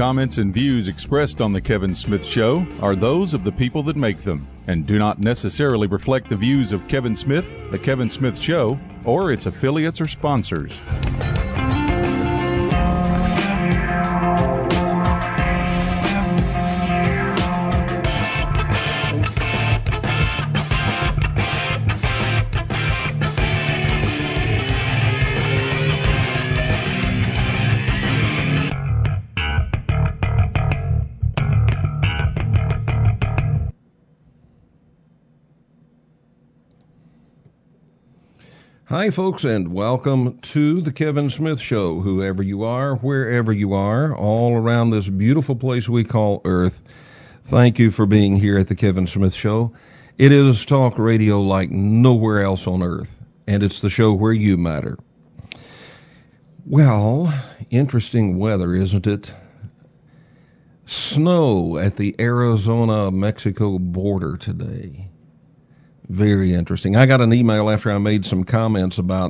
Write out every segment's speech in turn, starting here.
comments, and views expressed on The Kevin Smith Show are those of the people that make them and do not necessarily reflect the views of Kevin Smith, The Kevin Smith Show, or its affiliates or sponsors. Hi, folks, and welcome to the Kevin Smith Show. Whoever you are, wherever you are, all around this beautiful place we call Earth, thank you for being here at the Kevin Smith Show. It is talk radio like nowhere else on Earth, and it's the show where you matter. Well, interesting weather, isn't it? Snow at the Arizona-Mexico border today. Very interesting. I got an email after I made some comments on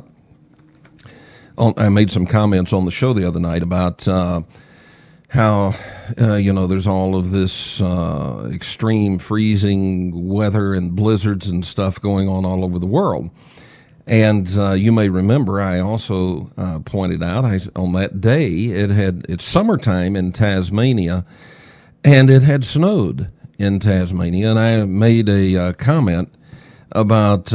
the show the other night about how there's all of this extreme freezing weather and blizzards and stuff going on all over the world. And you may remember I also pointed out on that day it's summertime in Tasmania, and it had snowed in Tasmania, and I made a comment about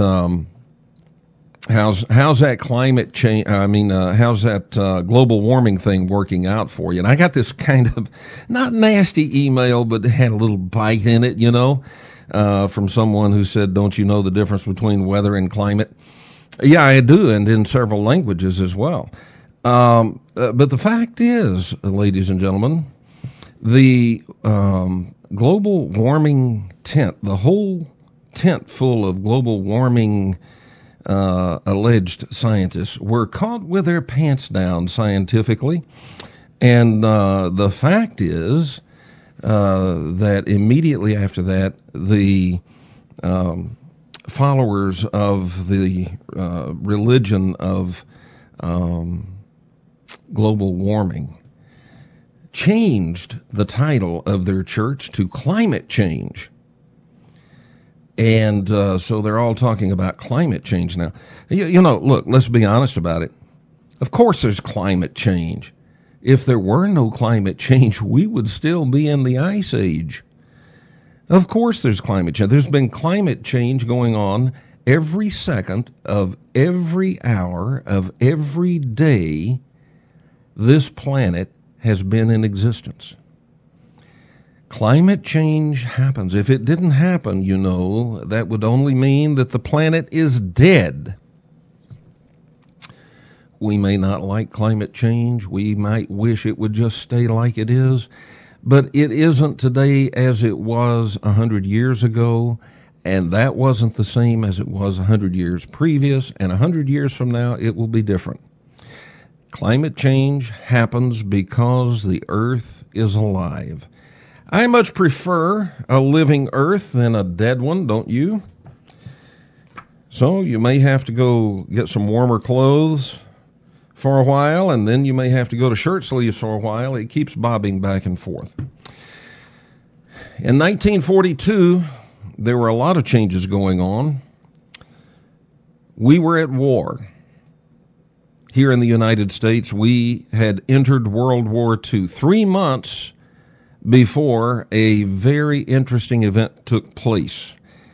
how's that climate change? How's that global warming thing working out for you? And I got this kind of not nasty email, but it had a little bite in it, from someone who said, "Don't you know the difference between weather and climate?" Yeah, I do, and in several languages as well. But the fact is, ladies and gentlemen, the global warming tent, the whole tent full of global warming alleged scientists were caught with their pants down scientifically. And the fact is that immediately after that, the followers of the religion of global warming changed the title of their church to Climate Change. And so they're all talking about climate change now. Look, let's be honest about it. Of course there's climate change. If there were no climate change, we would still be in the ice age. Of course there's climate change. There's been climate change going on every second of every hour of every day this planet has been in existence. Climate change happens. If it didn't happen, that would only mean that the planet is dead. We may not like climate change. We might wish it would just stay like it is. But it isn't today as it was 100 years ago, and that wasn't the same as it was 100 years previous, and 100 years from now it will be different. Climate change happens because the Earth is alive. I much prefer a living Earth than a dead one, don't you? So you may have to go get some warmer clothes for a while, and then you may have to go to shirt sleeves for a while. It keeps bobbing back and forth. In 1942, there were a lot of changes going on. We were at war. Here in the United States, we had entered World War II 3 months before a very interesting event took place.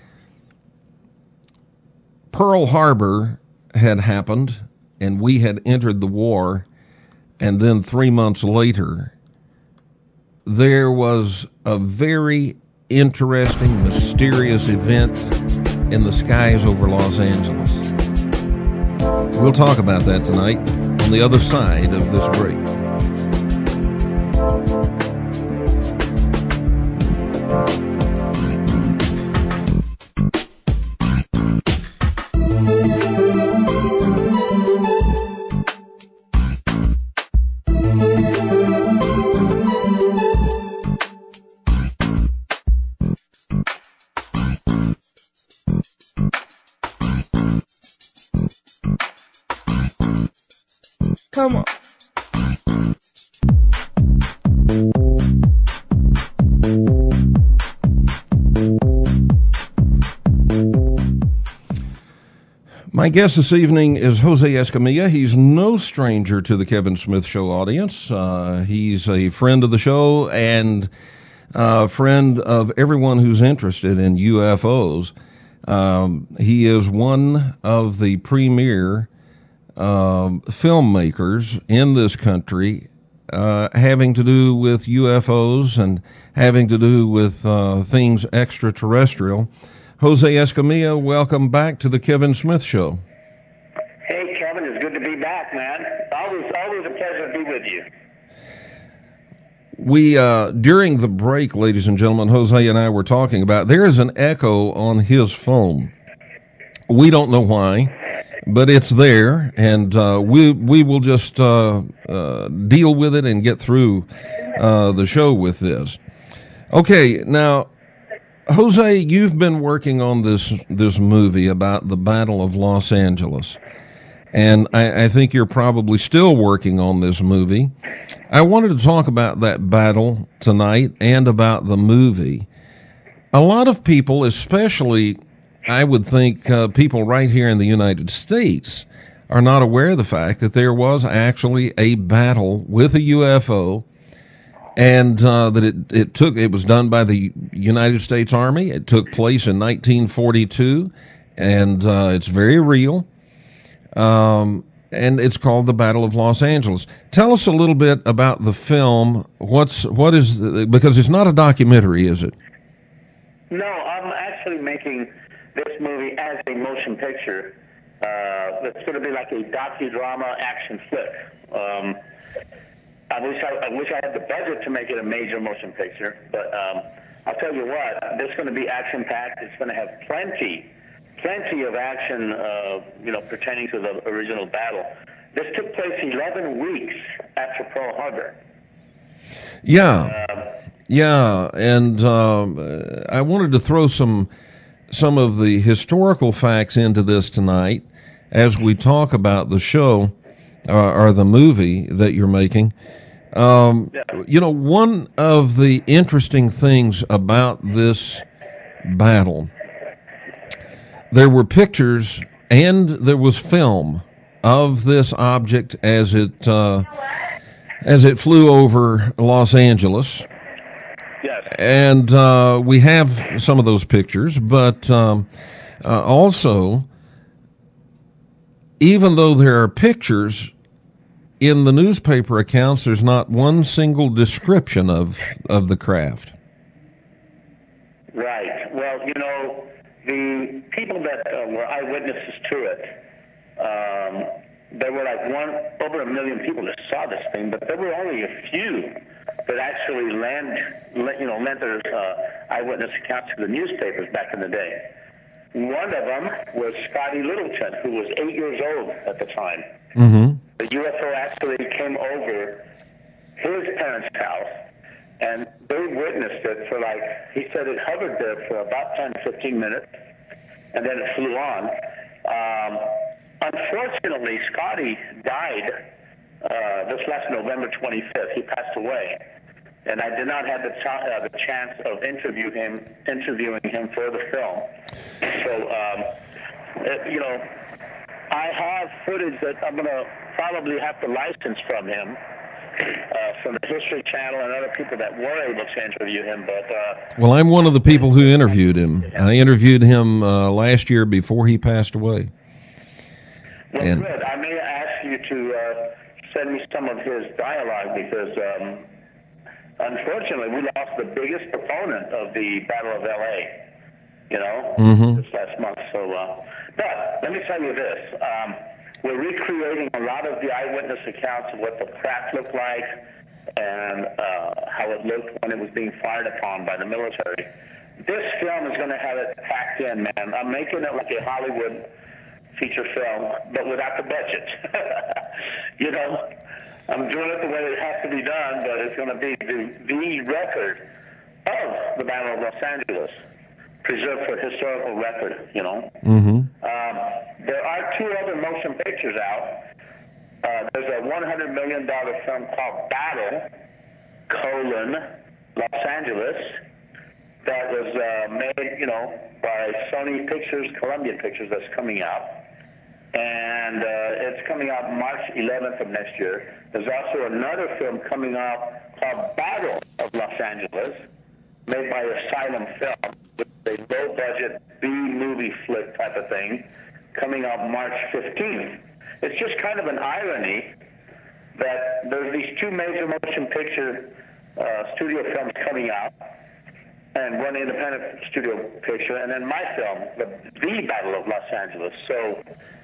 Pearl Harbor had happened, and we had entered the war, and then 3 months later, there was a very interesting, mysterious event in the skies over Los Angeles. We'll talk about that tonight on the other side of this break. Come on. My guest this evening is Jose Escamilla. He's no stranger to the Kevin Smith Show audience. He's a friend of the show and a friend of everyone who's interested in UFOs. He is one of the premier filmmakers in this country having to do with UFOs and having to do with things extraterrestrial. Jose Escamilla, welcome back to the Kevin Smith Show. Hey, Kevin, it's good to be back, man. Always a pleasure to be with you. We, during the break, ladies and gentlemen, Jose and I were talking about, there is an echo on his phone. We don't know why, but it's there, and we will just deal with it and get through the show with this. Okay, now, Jose, you've been working on this movie about the Battle of Los Angeles, and I think you're probably still working on this movie. I wanted to talk about that battle tonight and about the movie. A lot of people, especially, I would think, people right here in the United States, are not aware of the fact that there was actually a battle with a UFO, and that it was done by the United States Army. It took place in 1942, and it's very real. And it's called the Battle of Los Angeles. Tell us a little bit about the film. Because it's not a documentary, is it? No, I'm actually making this movie as a motion picture. It's going to be like a docudrama action flick. I wish I had the budget to make it a major motion picture, but I'll tell you what, this is going to be action-packed. It's going to have plenty of action, pertaining to the original battle. This took place 11 weeks after Pearl Harbor. Yeah, and I wanted to throw some of the historical facts into this tonight as we talk about the show or the movie that you're making. One of the interesting things about this battle, there were pictures and there was film of this object as it flew over Los Angeles. Yes. And we have some of those pictures, but also, even though there are pictures, in the newspaper accounts, there's not one single description of the craft. Right. Well, the people that were eyewitnesses to it, there were over 1 million people that saw this thing, but there were only a few that actually lent their eyewitness accounts to the newspapers back in the day. One of them was Scotty Littleton, who was 8 years old at the time. Mm-hmm. The UFO actually came over his parents' house, and they witnessed it for he said it hovered there for about 10 to 15 minutes, and then it flew on. Unfortunately, Scotty died this last November 25th. He passed away, and I did not have the chance of interviewing him for the film. So, I have footage that I'm going to probably have to license from him, from the History Channel and other people that were able to interview him. But well, I'm one of the people who interviewed him. I interviewed him last year before he passed away. Well, good. I may ask you to send me some of his dialogue because, unfortunately, we lost the biggest proponent of the Battle of L.A., this last month. So, but let me tell you this. We're recreating a lot of the eyewitness accounts of what the craft looked like and how it looked when it was being fired upon by the military. This film is going to have it packed in, man. I'm making it like a Hollywood feature film, but without the budget. I'm doing it the way it has to be done, but it's going to be the record of the Battle of Los Angeles, preserved for historical record, Mm-hmm. There are two other motion pictures out. There's a $100 million film called Battle, Los Angeles, that was made, by Sony Pictures, Columbia Pictures, that's coming out. and it's coming out March 11th of next year. There's also another film coming out called Battle of Los Angeles, made by Asylum Film, with a low-budget B-movie flick type of thing, coming out March 15th. It's just kind of an irony that there's these two major motion picture studio films coming out, and one independent studio picture, and then my film, the Battle of Los Angeles. So,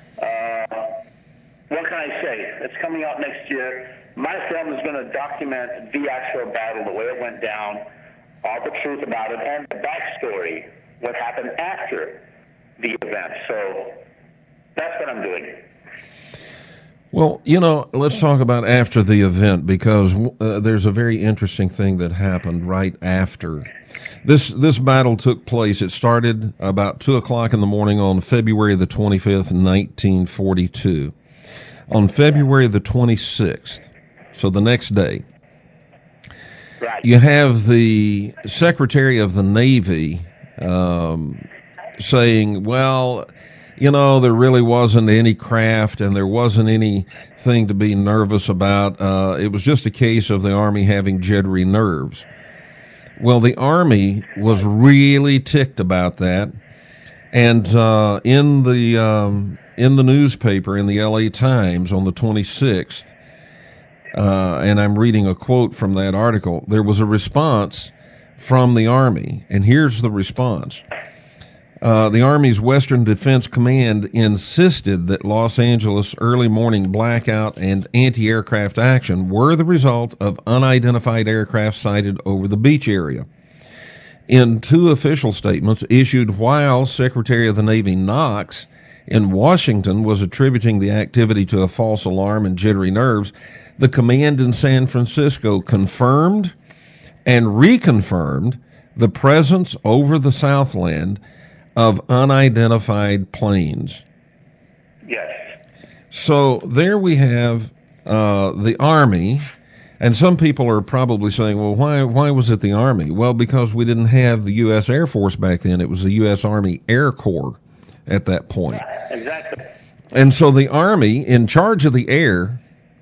what can I say? It's coming out next year. My film is going to document the actual battle, the way it went down, all the truth about it, and the backstory, what happened after the event. So, that's what I'm doing. Well, you know, let's talk about after the event, because there's a very interesting thing that happened right after. This battle took place. It started about 2 o'clock in the morning on February the 25th, 1942. On February the 26th, so the next day, right, you have the Secretary of the Navy saying, well, you know, there really wasn't any craft and there wasn't anything to be nervous about. It was just a case of the Army having jittery nerves. Well, the Army was really ticked about that, and in the newspaper, in the L.A. Times on the 26th, and I'm reading a quote from that article, there was a response from the Army, and here's the response. The Army's Western Defense Command insisted that Los Angeles early morning blackout and anti-aircraft action were the result of unidentified aircraft sighted over the beach area. In two official statements issued while Secretary of the Navy Knox in Washington was attributing the activity to a false alarm and jittery nerves, the command in San Francisco confirmed and reconfirmed the presence over the Southland of unidentified planes. Yes. So there we have the Army, and some people are probably saying, well, why was it the Army? Well, because we didn't have the U.S. Air Force back then. It was the U.S. Army Air Corps at that point. Yeah, exactly. And so the Army, in charge of the air,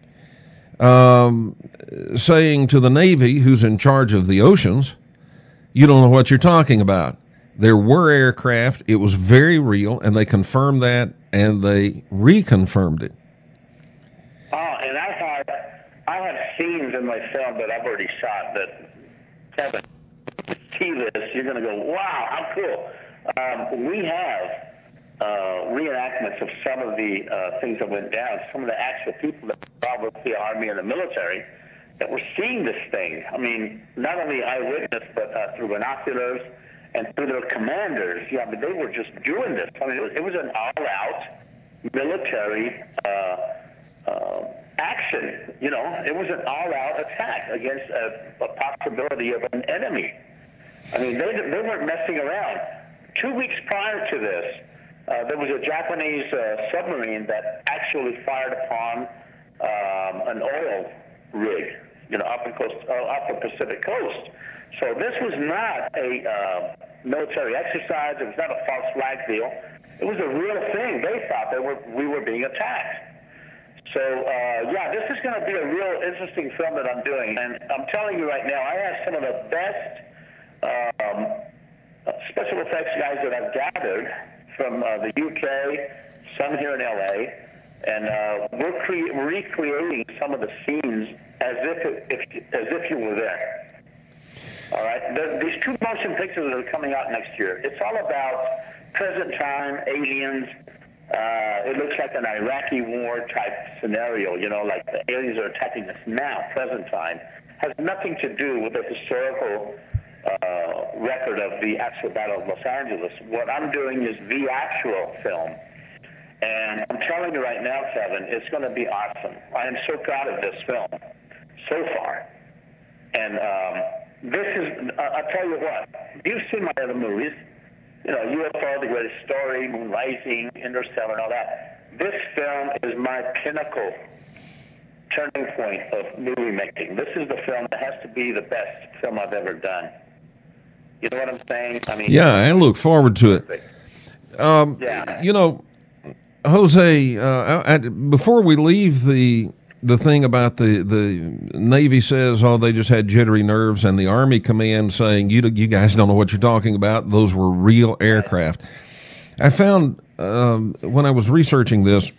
saying to the Navy, who's in charge of the oceans, you don't know what you're talking about. There were aircraft, it was very real, and they confirmed that, and they reconfirmed it. Oh, and I have scenes in my film that I've already shot that, Kevin, if you see this, you're going to go, wow, how cool. We have reenactments of some of the things that went down, some of the actual people that were involved with the Army and the military that were seeing this thing. I mean, not only eyewitness, but through binoculars, and through their commanders. Yeah, but they were just doing this. I mean, it was an all-out military action. You know, it was an all-out attack against a possibility of an enemy. I mean, they weren't messing around. 2 weeks prior to this, there was a Japanese submarine that actually fired upon an oil rig, you know, up the Pacific coast. So this was not a military exercise. It was not a false flag deal. It was a real thing. They thought we were being attacked. So, yeah, this is going to be a real interesting film that I'm doing. And I'm telling you right now, I have some of the best special effects guys that I've gathered from the UK, some here in LA, and we're recreating some of the scenes as if you were there. All right, these two motion pictures that are coming out next year, it's all about present time, aliens. It looks like an Iraqi war type scenario, you know, like the aliens are attacking us now, present time. Has nothing to do with the historical record of the actual Battle of Los Angeles. What I'm doing is the actual film. And I'm telling you right now, Kevin, it's going to be awesome. I am so proud of this film so far. And this is, I'll tell you what, you've seen my other movies, you know, UFO, The Greatest Story, Moon Rising, Interstellar, and all that. This film is my pinnacle turning point of movie making. This is the film that has to be the best film I've ever done. You know what I'm saying? I mean, yeah, I look forward to it. Yeah. You know, Jose, before we leave the thing about the Navy says, oh, they just had jittery nerves, and the Army command saying, you guys don't know what you're talking about. Those were real aircraft. I found when I was researching this,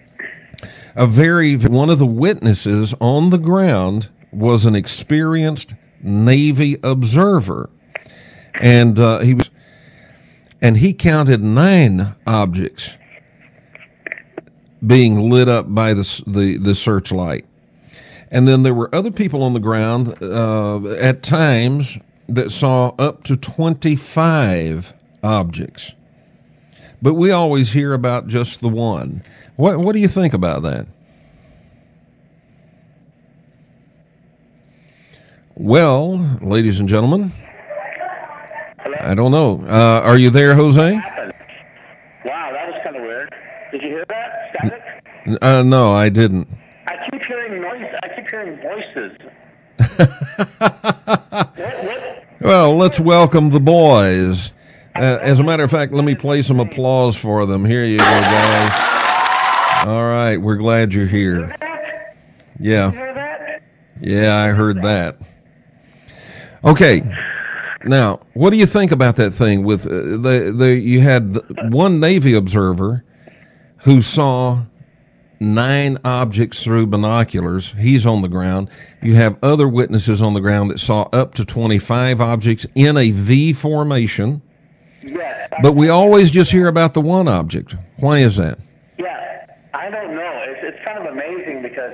one of the witnesses on the ground was an experienced Navy observer, and he counted 9 objects being lit up by the searchlight. And then there were other people on the ground at times that saw up to 25 objects. But we always hear about just the one. What do you think about that? Well, ladies and gentlemen, Hello? I don't know. Are you there, Jose? Wow, that was kind of weird. Did you hear that? Static? No, I didn't. I keep hearing noise. I keep hearing voices. What? Well, let's welcome the boys. As a matter of fact, let me play some applause for them. Here you go, guys. All right, we're glad you're here. Yeah. Did you hear that? Yeah, I heard that. Okay. Now, what do you think about that thing with you had one Navy observer who saw 9 objects through binoculars. He's on the ground. You have other witnesses on the ground that saw up to 25 objects in a V formation. Yes. But we always just hear about the one object. Why is that? Yeah, I don't know. It's kind of amazing because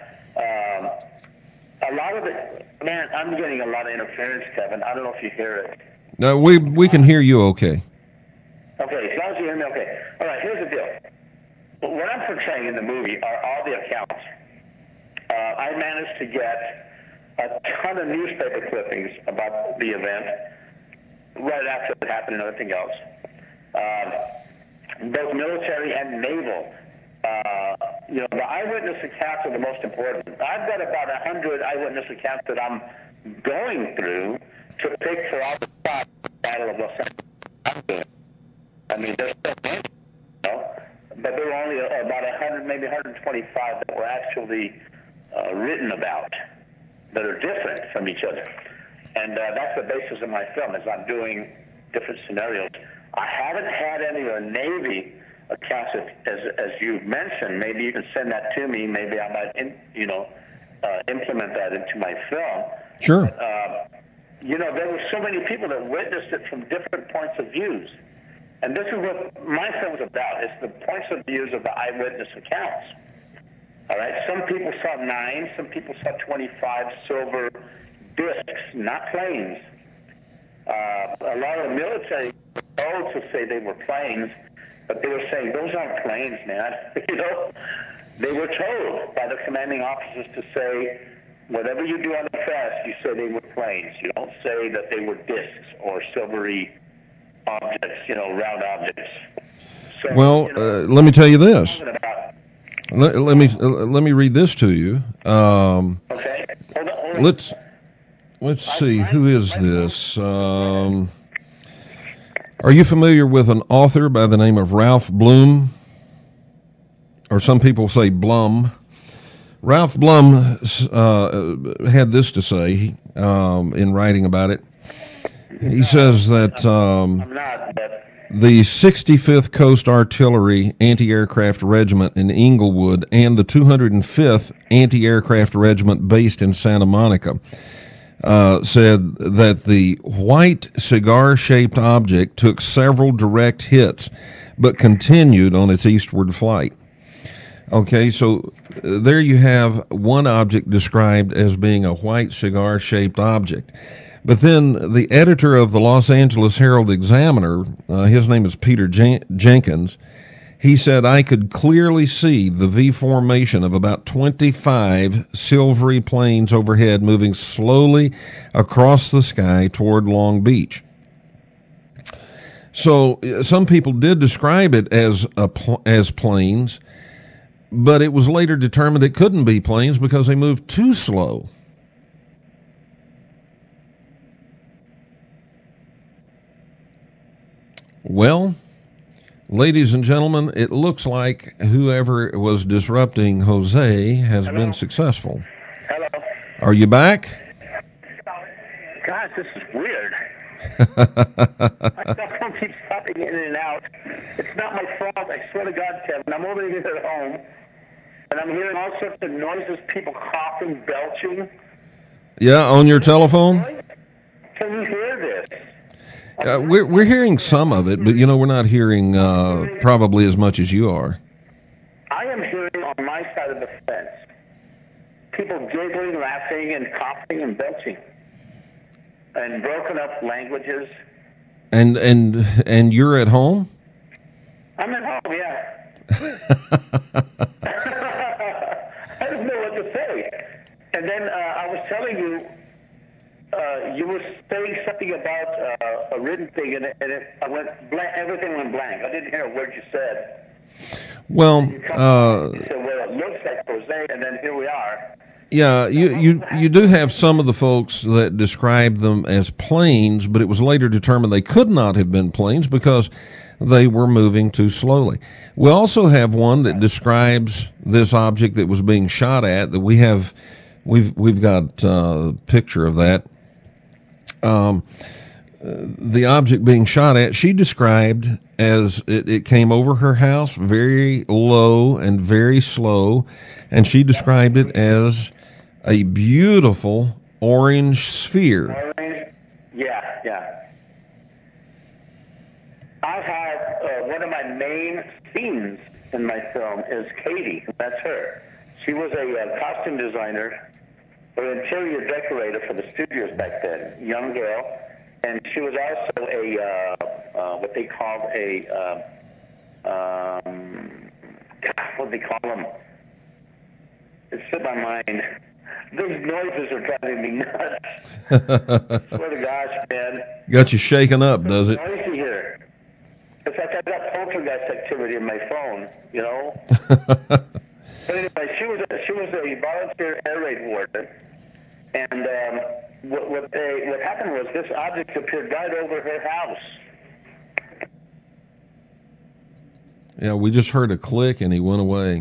a lot of it, man, I'm getting a lot of interference, Kevin. I don't know if you hear it. No, we can hear you okay. Okay, as long as you hear me okay. All right, here's the deal. What I'm portraying in the movie are all the accounts. I managed to get a ton of newspaper clippings about the event right after it happened and everything else. Both military and naval. The eyewitness accounts are the most important. I've got about 100 eyewitness accounts that I'm going through to pick for all the spots of the Battle of Los Angeles. I mean, there's so many, but there were only about 100, maybe 125 that were actually written about that are different from each other. And that's the basis of my film, is I'm doing different scenarios. I haven't had any of the Navy accounts, as you mentioned. Maybe you can send that to me. Maybe I might, implement that into my film. Sure. There were so many people that witnessed it from different points of views. And this is what my film's about. It's the points of views of the eyewitness accounts. All right? Some people saw 9. Some people saw 25 silver discs, not planes. A lot of the military were told to say they were planes, but they were saying, those aren't planes, man. They were told by the commanding officers to say, whatever you do on the press, you say they were planes. You don't say that they were discs or silvery objects, round objects. So, let me tell you this. Let me read this to you. Okay. Hold on. Let's see. Who is this? Are you familiar with an author by the name of Ralph Blum? Or some people say Blum. Ralph Blum had this to say in writing about it. He says that the 65th Coast Artillery Anti-Aircraft Regiment in Inglewood and the 205th Anti-Aircraft Regiment based in Santa Monica said that the white cigar-shaped object took several direct hits but continued on its eastward flight. Okay, so there you have one object described as being a white cigar-shaped object. But then the editor of the Los Angeles Herald-Examiner, his name is Peter Jenkins, he said, I could clearly see the V formation of about 25 silvery planes overhead moving slowly across the sky toward Long Beach. So some people did describe it as planes, but it was later determined it couldn't be planes because they moved too slow. Well, Ladies and gentlemen, it looks like whoever was disrupting Jose has been successful. Hello. Are you back? Gosh, this is weird. My cell phone keeps popping in and out. It's not my fault. I swear to God, Kevin. I'm over here at home, and I'm hearing all sorts of noises, people coughing, belching. Yeah, on your telephone? Can you hear this? We're hearing some of it, but we're not hearing probably as much as you are. I am hearing on my side of the fence people giggling, laughing, and coughing and belching, and broken up languages. And you're at home? I'm at home, yeah. I don't know what to say. And then I was telling you. You were saying something about a written thing, and I went blank. Everything went blank. I didn't hear a word you said. Well, You said, well, it looks like Jose, and then here we are. Yeah, you do have some of the folks that describe them as planes, but it was later determined they could not have been planes because they were moving too slowly. We also have one that describes this object that was being shot at. That we've got a picture of that. The object being shot at, she described as it came over her house very low and very slow, and she described it as a beautiful orange sphere. Orange? Yeah. I have one of my main scenes in my film is Katie. That's her. She was a costume designer or interior decorator for the studios back then, young girl, and she was also what they called what they call them? It slipped my mind. Those noises are driving me nuts. Swear to gosh, man. Got you shaken up, does it? It's noisy here. It's like I've got poltergeist activity in my phone, But anyway, she was a volunteer air raid warden. And what happened was this object appeared right over her house. Yeah, we just heard a click and he went away.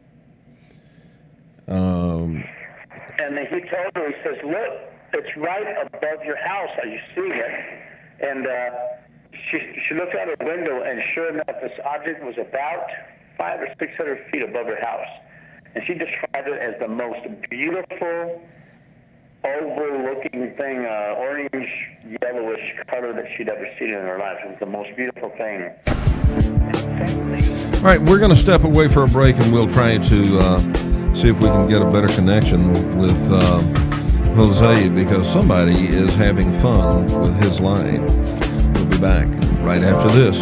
And he told her, he says, look, it's right above your house. Are you seeing it? And she looked out her window, and sure enough, this object was about 500 or 600 feet above her house. And she described it as the most beautiful oval-looking thing, orange, yellowish color that she'd ever seen in her life. It was the most beautiful thing. All right, we're going to step away for a break, and we'll try to see if we can get a better connection with Jose, because somebody is having fun with his line. We'll be back right after this.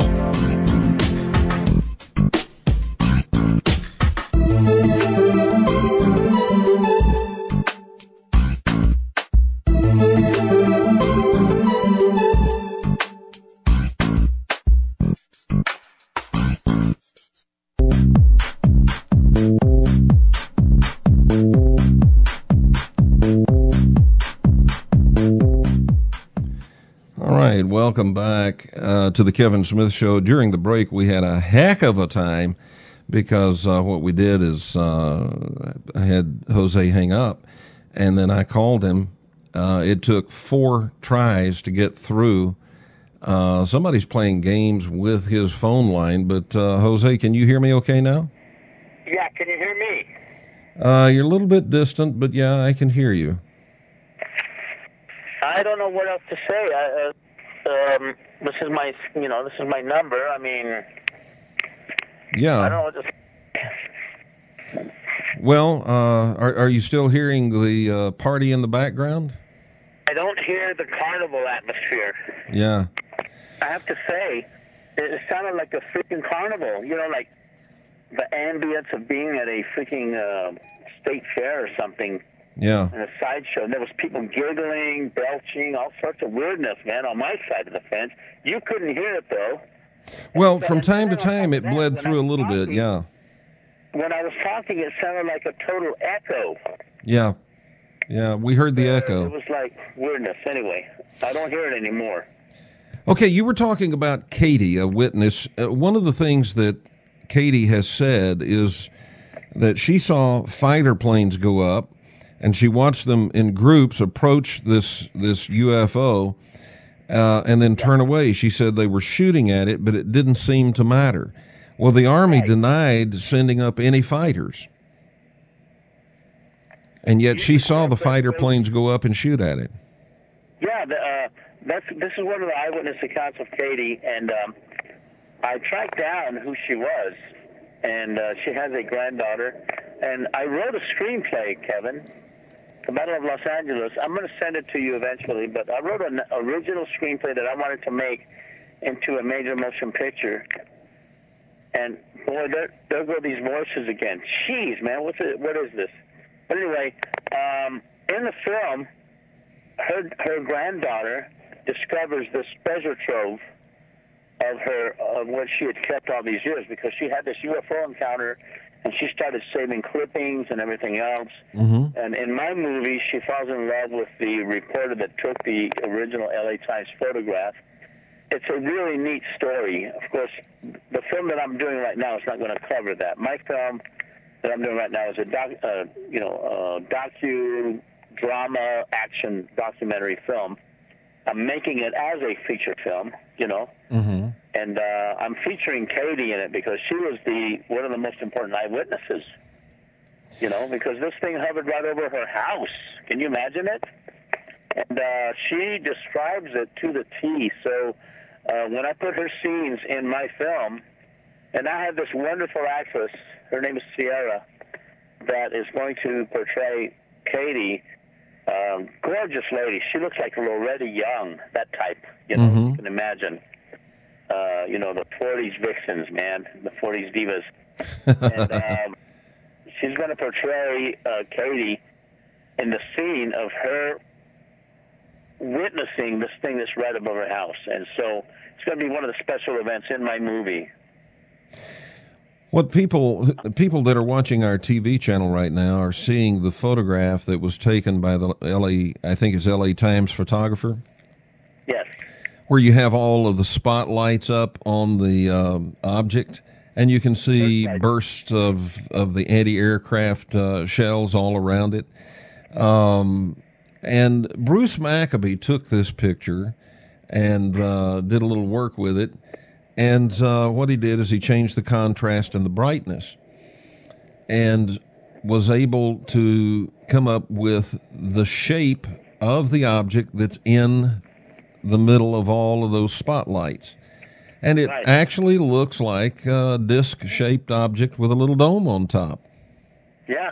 Welcome back to the Kevin Smith Show. During the break, we had a heck of a time because what we did is I had Jose hang up, and then I called him. It took 4 tries to get through. Somebody's playing games with his phone line, but Jose, can you hear me okay now? Yeah, can you hear me? You're a little bit distant, but yeah, I can hear you. I don't know what else to say. This is my number. I mean, yeah. I don't know what to say. Well, are you still hearing the party in the background? I don't hear the carnival atmosphere. Yeah. I have to say, it sounded like a freaking carnival. Like the ambience of being at a freaking state fair or something. Yeah. And a sideshow. And there was people giggling, belching, all sorts of weirdness, man, on my side of the fence. You couldn't hear it, though. Well, from time to time, it bled through a little bit, yeah. When I was talking, it sounded like a total echo. Yeah. Yeah, we heard the echo. It was like weirdness. Anyway, I don't hear it anymore. Okay, you were talking about Katie, a witness. One of the things that Katie has said is that she saw fighter planes go up, and she watched them in groups approach this UFO and then turn away. She said they were shooting at it, but it didn't seem to matter. Well, the Army denied sending up any fighters, and yet she saw the fighter planes go up and shoot at it. Yeah, this is one of the eyewitness accounts of Katie, and I tracked down who she was, and she has a granddaughter, and I wrote a screenplay, Kevin, The Battle of Los Angeles. I'm going to send it to you eventually, but I wrote an original screenplay that I wanted to make into a major motion picture, and boy, there go these voices again. Jeez, man, what is this? But anyway, in the film, her granddaughter discovers this treasure trove of what she had kept all these years, because she had this UFO encounter and she started saving clippings and everything else. Mm-hmm. And in my movie, she falls in love with the reporter that took the original LA Times photograph. It's a really neat story. Of course, the film that I'm doing right now is not going to cover that. My film that I'm doing right now is a docu-drama action documentary film. I'm making it as a feature film, mm-hmm. And I'm featuring Katie in it because she was one of the most important eyewitnesses, because this thing hovered right over her house. Can you imagine it? And she describes it to the T. So when I put her scenes in my film, and I have this wonderful actress, her name is Sierra, that is going to portray Katie. Gorgeous lady. She looks like Loretta Young, that type, mm-hmm. You can imagine. The 40s vixens, man, the 40s divas. And she's going to portray Katie in the scene of her witnessing this thing that's right above her house. And so it's going to be one of the special events in my movie. What people that are watching our TV channel right now are seeing the photograph that was taken by the LA Times photographer. Yes. Where you have all of the spotlights up on the object, and you can see bursts of the anti-aircraft shells all around it. And Bruce Maccabee took this picture and did a little work with it. And what he did is he changed the contrast and the brightness and was able to come up with the shape of the object that's in the middle of all of those spotlights. And it actually looks like a disc-shaped object with a little dome on top. Yeah.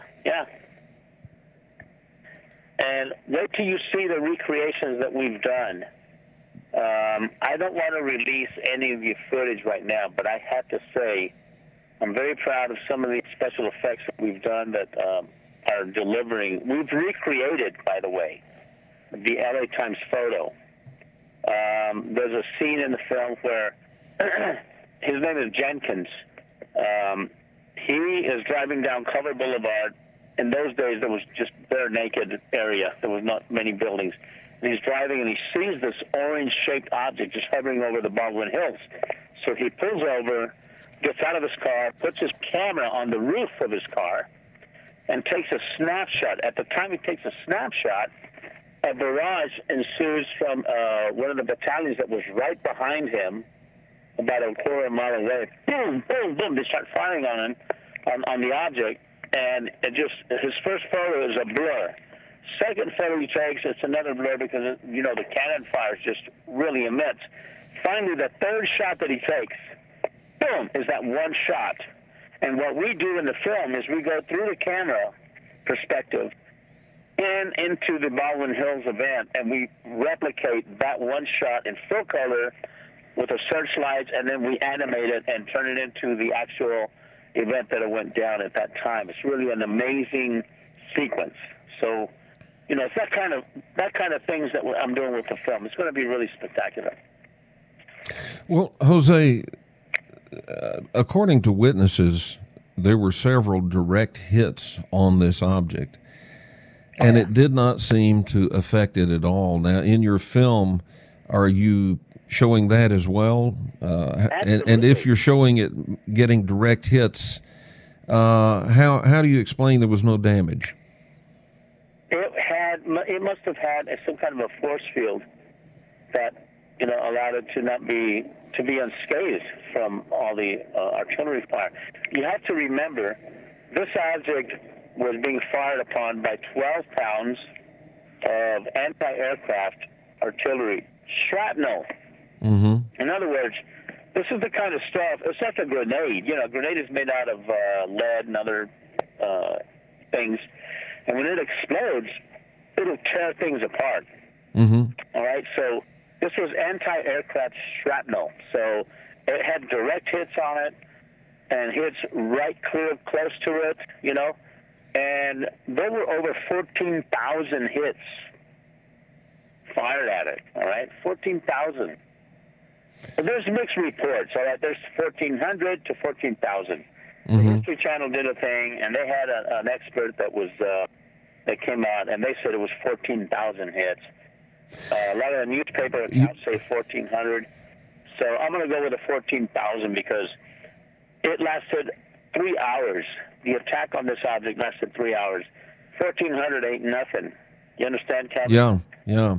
And wait till you see the recreations that we've done. I don't want to release any of the footage right now, but I have to say I'm very proud of some of the special effects that we've done that are delivering. We've recreated, by the way, the LA Times photo. There's a scene in the film where his name is Jenkins. He is driving down Culver Boulevard. In those days, there was just bare naked area. There was not many buildings. And he's driving, and he sees this orange-shaped object just hovering over the Baldwin Hills. So he pulls over, gets out of his car, puts his camera on the roof of his car, and takes a snapshot. At the time he takes a snapshot, a barrage ensues from one of the battalions that was right behind him, about a quarter of a mile away. Boom, boom, boom. They start firing on him, on the object, and his first photo is a blur. Second photo he takes, it's another blur because, the cannon fire is just really immense. Finally, the third shot that he takes, boom, is that one shot. And what we do in the film is we go through the camera perspective into the Baldwin Hills event, and we replicate that one shot in full color with the searchlights, and then we animate it and turn it into the actual event that it went down at that time. It's really an amazing sequence. So, it's that kind of things that I'm doing with the film. It's going to be really spectacular. Well, Jose, according to witnesses, there were several direct hits on this object, and it did not seem to affect it at all. Now, in your film, are you showing that as well? And if you're showing it getting direct hits, how do you explain there was no damage? It must have had some kind of a force field that allowed it to be unscathed from all the artillery fire. You have to remember, this object was being fired upon by 12 pounds of anti-aircraft artillery shrapnel. Mm-hmm. In other words, this is the kind of stuff. It's like a grenade. A grenade is made out of lead and other things, and when it explodes, it'll tear things apart. Mm-hmm. All right, so this was anti-aircraft shrapnel, so it had direct hits on it and hits right close to it, and there were over 14,000 hits fired at it, all right, 14,000. There's mixed reports, all right, there's 1,400 to 14,000. Mm-hmm. The History Channel did a thing, and they had an expert that came out, and they said it was 14,000 hits. A lot of the newspaper accounts say 1,400. So I'm going to go with the 14,000 because it lasted 3 hours. The attack on this object lasted 3 hours. 1,400 ain't nothing. You understand, Kevin? Yeah.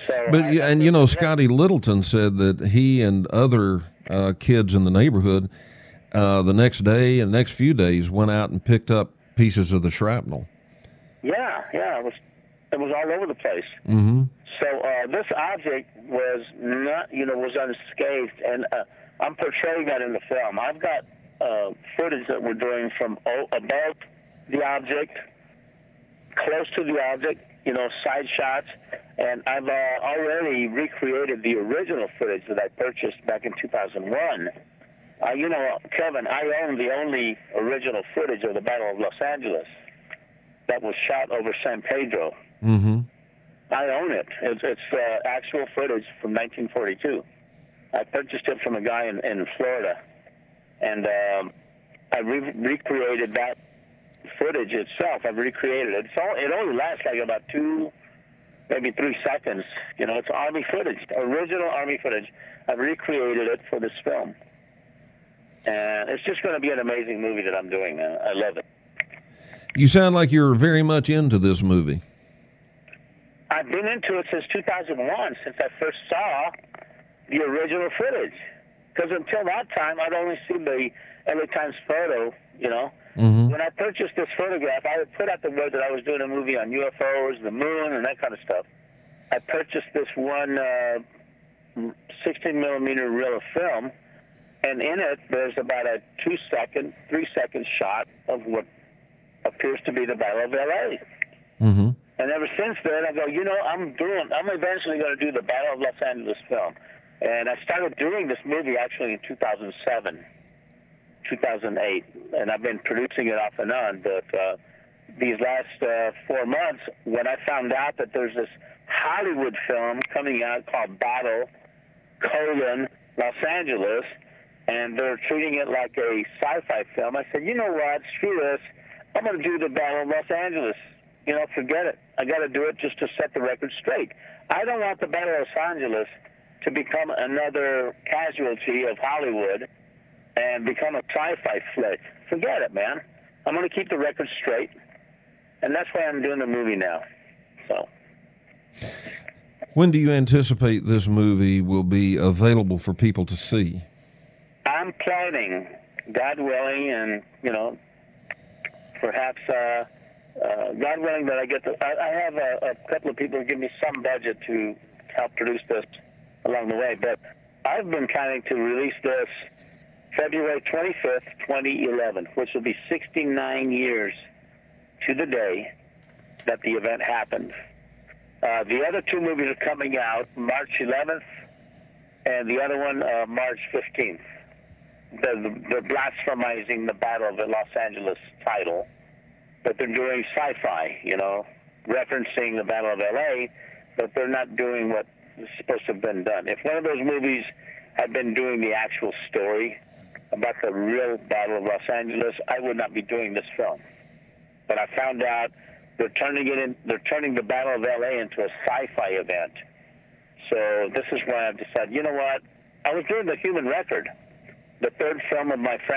So Scotty Littleton said that he and other kids in the neighborhood the next day and next few days went out and picked up pieces of the shrapnel. Yeah, it was all over the place. Mm-hmm. So this object was not, was unscathed, and I'm portraying that in the film. I've got footage that we're doing from above the object, close to the object, side shots, and I've already recreated the original footage that I purchased back in 2001. Kevin, I own the only original footage of the Battle of Los Angeles that was shot over San Pedro. Mm-hmm. I own it. It's actual footage from 1942. I purchased it from a guy in Florida, and I recreated that footage itself. I've recreated it. It only lasts like about 2, maybe 3 seconds. It's Army footage, original Army footage. I've recreated it for this film, and it's just going to be an amazing movie that I'm doing. I love it. You sound like you're very much into this movie. I've been into it since 2001, since I first saw the original footage. Because until that time, I'd only seen the LA Times photo, Mm-hmm. When I purchased this photograph, I had put out the word that I was doing a movie on UFOs, the moon, and that kind of stuff. I purchased this one 16-millimeter reel of film, and in it, there's about a 3-second shot of what appears to be the Battle of L.A. Mm-hmm. And ever since then, I go, I'm eventually going to do the Battle of Los Angeles film. And I started doing this movie actually in 2007, 2008, and I've been producing it off and on. But these last 4 months, when I found out that there's this Hollywood film coming out called Battle, Los Angeles, and they're treating it like a sci-fi film, I said, you know what, screw this. I'm going to do the Battle of Los Angeles. Forget it. I got to do it just to set the record straight. I don't want the Battle of Los Angeles to become another casualty of Hollywood and become a sci-fi flick. Forget it, man. I'm going to keep the record straight, and that's why I'm doing the movie now. So, when do you anticipate this movie will be available for people to see? I'm planning, God willing, and perhaps God willing that I get to. I have a couple of people who give me some budget to help produce this along the way, but I've been planning to release this February 25th, 2011, which will be 69 years to the day that the event happened. The other two movies are coming out March 11th, and the other one March 15th. They're blasphemizing the Battle of Los Angeles title, but they're doing sci-fi, referencing the Battle of L.A., but they're not doing what is supposed to have been done. If one of those movies had been doing the actual story about the real Battle of Los Angeles, I would not be doing this film. But I found out they're turning the Battle of L.A. into a sci-fi event. So this is why I've decided, you know what? I was doing The Human Record, the third film of my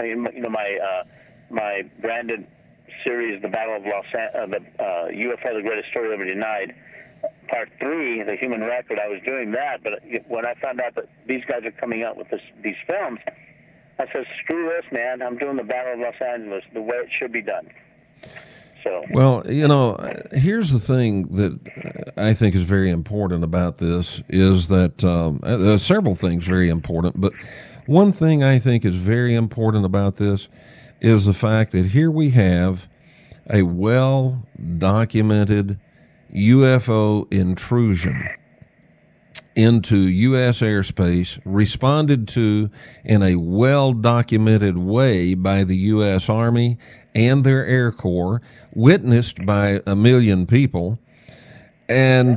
my branded series, The Battle of UFO, The Greatest Story Ever Denied. Part 3, The Human Record, I was doing that, but when I found out that these guys are coming out with these films, I said, screw this, man. I'm doing The Battle of Los Angeles the way it should be done. So. Well, here's the thing that I think is very important about this is that several things very important, but one thing I think is very important about this is the fact that here we have a well-documented UFO intrusion into U.S. airspace, responded to in a well-documented way by the U.S. Army and their Air Corps, witnessed by 1 million people, and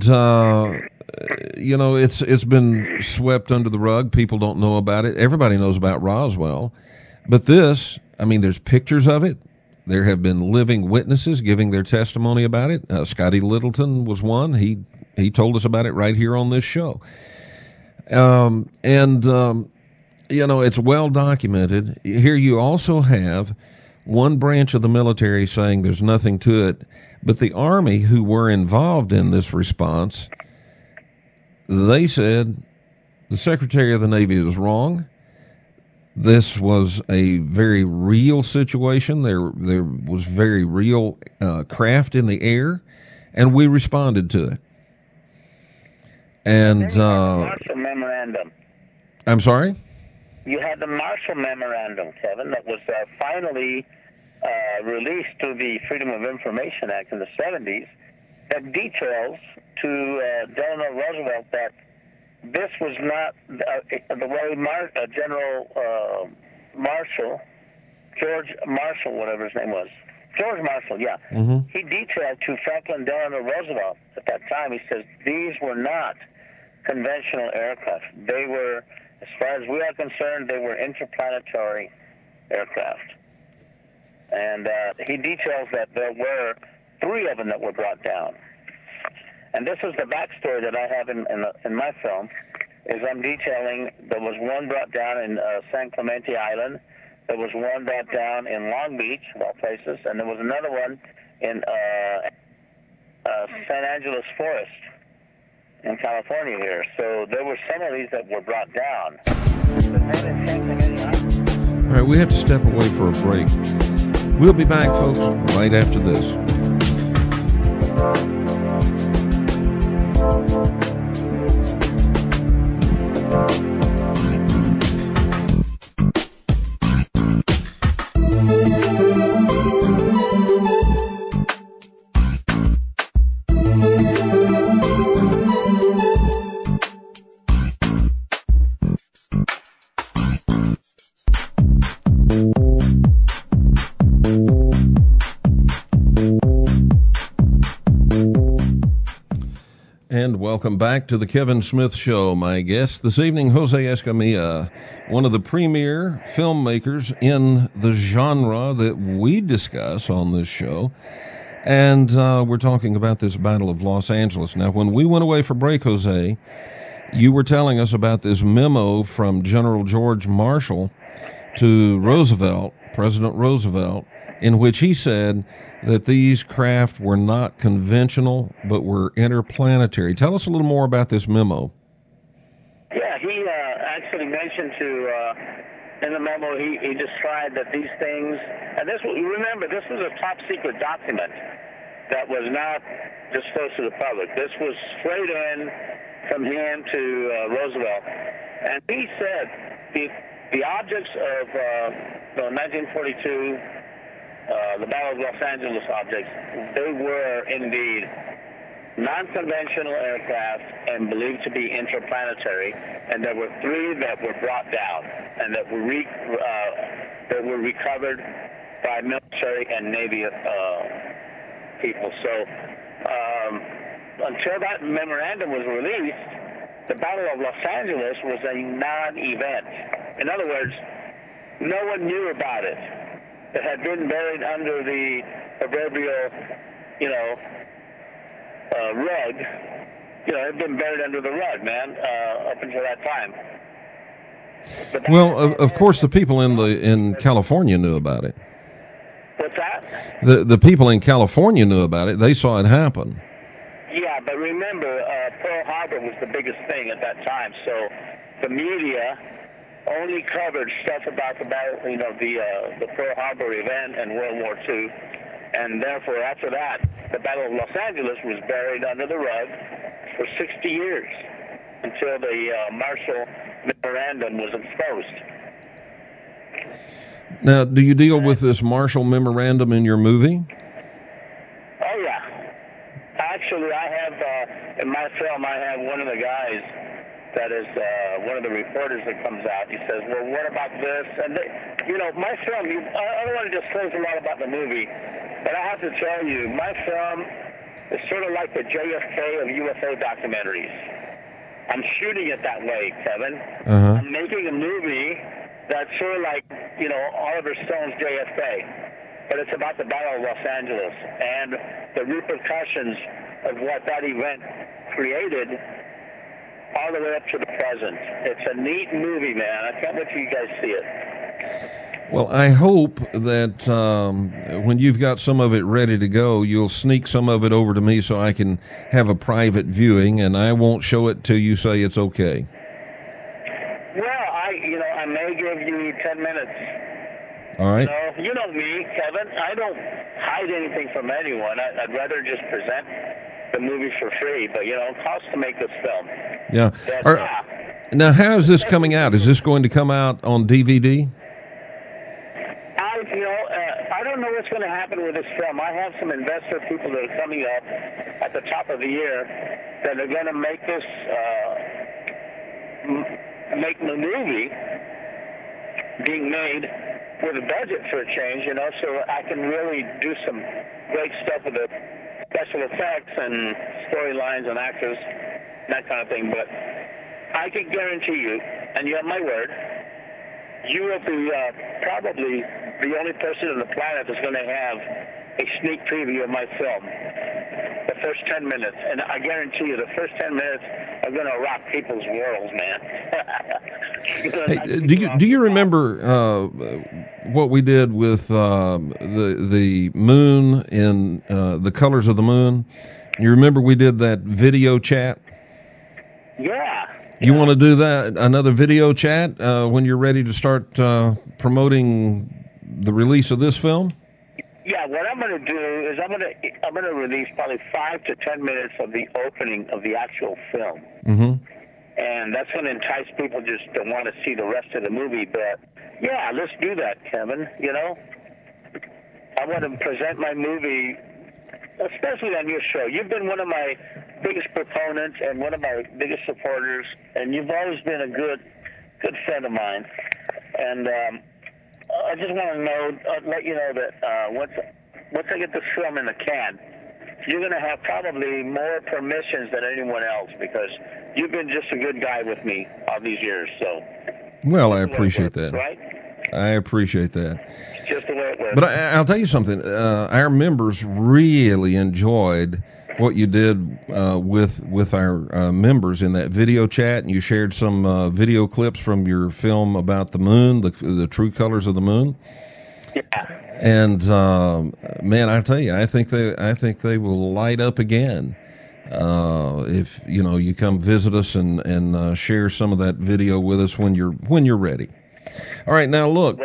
it's been swept under the rug. People don't know about it. Everybody knows about Roswell, but this, there's pictures of it. There have been living witnesses giving their testimony about it. Scotty Littleton was one. He told us about it right here on this show. It's well documented. Here you also have one branch of the military saying there's nothing to it, but the Army, who were involved in this response, they said the Secretary of the Navy was wrong. This was a very real situation. There was very real craft in the air, and we responded to it. And Marshall Memorandum. I'm sorry? You had the Marshall Memorandum, Kevin, that was finally released through the Freedom of Information Act in the 70s, that details to Delano Roosevelt that this was not the way General Marshall, George Marshall, whatever his name was, George Marshall, yeah. Mm-hmm. He detailed to Franklin Delano Roosevelt at that time, he says, these were not conventional aircraft. They were, as far as we are concerned, they were interplanetary aircraft. And he details that there were 3 of them that were brought down. And this is the backstory that I have in my film, is I'm detailing there was one brought down in San Clemente Island, there was one brought down in Long Beach, of all places, and there was another one in San Angeles Forest in California here. So there were some of these that were brought down. All right, we have to step away for a break. We'll be back, folks, right after this. Welcome back to the Kevin Smith Show. My guest this evening, Jose Escamilla, one of the premier filmmakers in the genre that we discuss on this show. And we're talking about this Battle of Los Angeles. Now, when we went away for break, Jose, you were telling us about this memo from General George Marshall to Roosevelt, President Roosevelt, in which he said that these craft were not conventional, but were interplanetary. Tell us a little more about this memo. Yeah, he actually mentioned in the memo, he described that these things, and remember, this was a top secret document that was not disclosed to the public. This was straight in from him to Roosevelt. And he said the objects of 1942, the Battle of Los Angeles objects, they were indeed non-conventional aircraft and believed to be interplanetary, and there were 3 that were brought down and that were recovered by military and Navy people. So until that memorandum was released, the Battle of Los Angeles was a non-event. In other words, no one knew about it. It had been buried under the proverbial, rug it had been buried under the rug, man, up until that time. Well, of course, the people in California knew about it. What's that? The people in California knew about it. They saw it happen. Yeah, but remember, Pearl Harbor was the biggest thing at that time. So the media only covered stuff about the battle, the Pearl Harbor event and World War II, and therefore after that, the Battle of Los Angeles was buried under the rug for 60 years until the Marshall Memorandum was exposed. Now, do you deal with this Marshall Memorandum in your movie? Oh, yeah. Actually, I have, in my film, I have one of the guys that is one of the reporters that comes out. He says, well, what about this? And, my film, I don't want to disclose a lot about the movie, but I have to tell you, my film is sort of like the JFK of UFO documentaries. I'm shooting it that way, Kevin. Uh-huh. I'm making a movie that's sort of like, Oliver Stone's JFK, but it's about the Battle of Los Angeles and the repercussions of what that event created all the way up to the present. It's a neat movie, man. I can't wait till you guys see it. Well, I hope that when you've got some of it ready to go, you'll sneak some of it over to me so I can have a private viewing, and I won't show it till you say it's okay. Well, I may give you 10 minutes. All right. You know me, Kevin. I don't hide anything from anyone. I'd rather just present the movie for free, but, it costs to make this film. Yeah. Now, how is this coming out? Is this going to come out on DVD? I don't know what's going to happen with this film. I have some investor people that are coming up at the top of the year that are going to make this, make the movie being made with a budget for a change, so I can really do some great stuff with the special effects and storylines and actors, that kind of thing. But I can guarantee you, and you have my word, you will be probably the only person on the planet that's going to have a sneak preview of my film. The first 10 minutes. And I guarantee you, the first 10 minutes are going to rock people's worlds, man. Hey, do you remember what we did with the moon in the colors of the moon? You remember we did that video chat? Yeah. You want to do that, another video chat, when you're ready to start promoting the release of this film? Yeah, what I'm going to do is I'm going to release probably 5 to 10 minutes of the opening of the actual film. Mm-hmm. And that's going to entice people just to want to see the rest of the movie. But, yeah, let's do that, Kevin, I want to present my movie, especially on your show. You've been one of my biggest proponents and one of my biggest supporters, and you've always been a good friend of mine. And I just want to let you know that once I get this film in the can, you're going to have probably more permissions than anyone else because you've been just a good guy with me all these years. So. Well, I appreciate that. Right? I appreciate that. It's just the way it works. But I'll tell you something. Our members really enjoyed what you did with our members in that video chat, and you shared some video clips from your film about the moon, the true colors of the moon. Yeah. And man, I tell you, I think they will light up again if you come visit us and share some of that video with us when you're ready. All right, now look,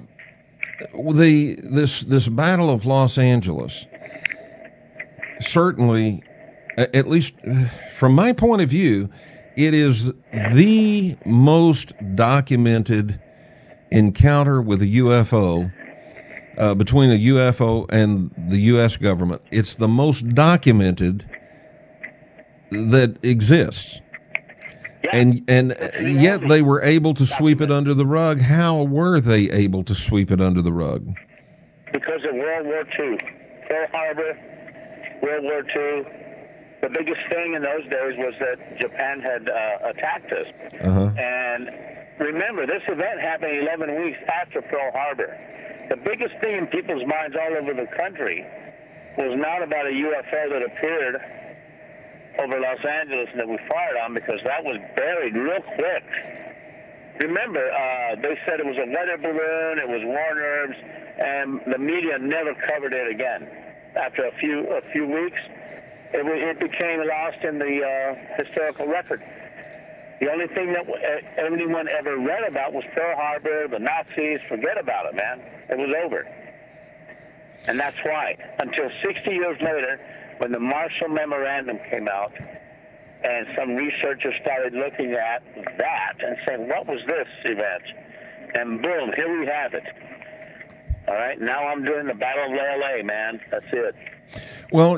this Battle of Los Angeles. Certainly, at least from my point of view, it is the most documented encounter with a UFO, between a UFO and the U.S. government. It's the most documented that exists. Yeah. And yet they were able to sweep it under the rug. How were they able to sweep it under the rug? Because of World War II. Pearl Harbor, World War II. The biggest thing in those days was that Japan had attacked us. Uh-huh. And remember, this event happened 11 weeks after Pearl Harbor. The biggest thing in people's minds all over the country was not about a UFO that appeared over Los Angeles that we fired on because that was buried real quick. Remember, they said it was a weather balloon, it was war nerves, and the media never covered it again. After a few weeks, it became lost in the historical record. The only thing that anyone ever read about was Pearl Harbor, the Nazis. Forget about it, man. It was over. And that's why. Until 60 years later, when the Marshall Memorandum came out, and some researchers started looking at that and saying, what was this event? And boom, here we have it. All right, now I'm doing the Battle of LA, man. That's it. Well,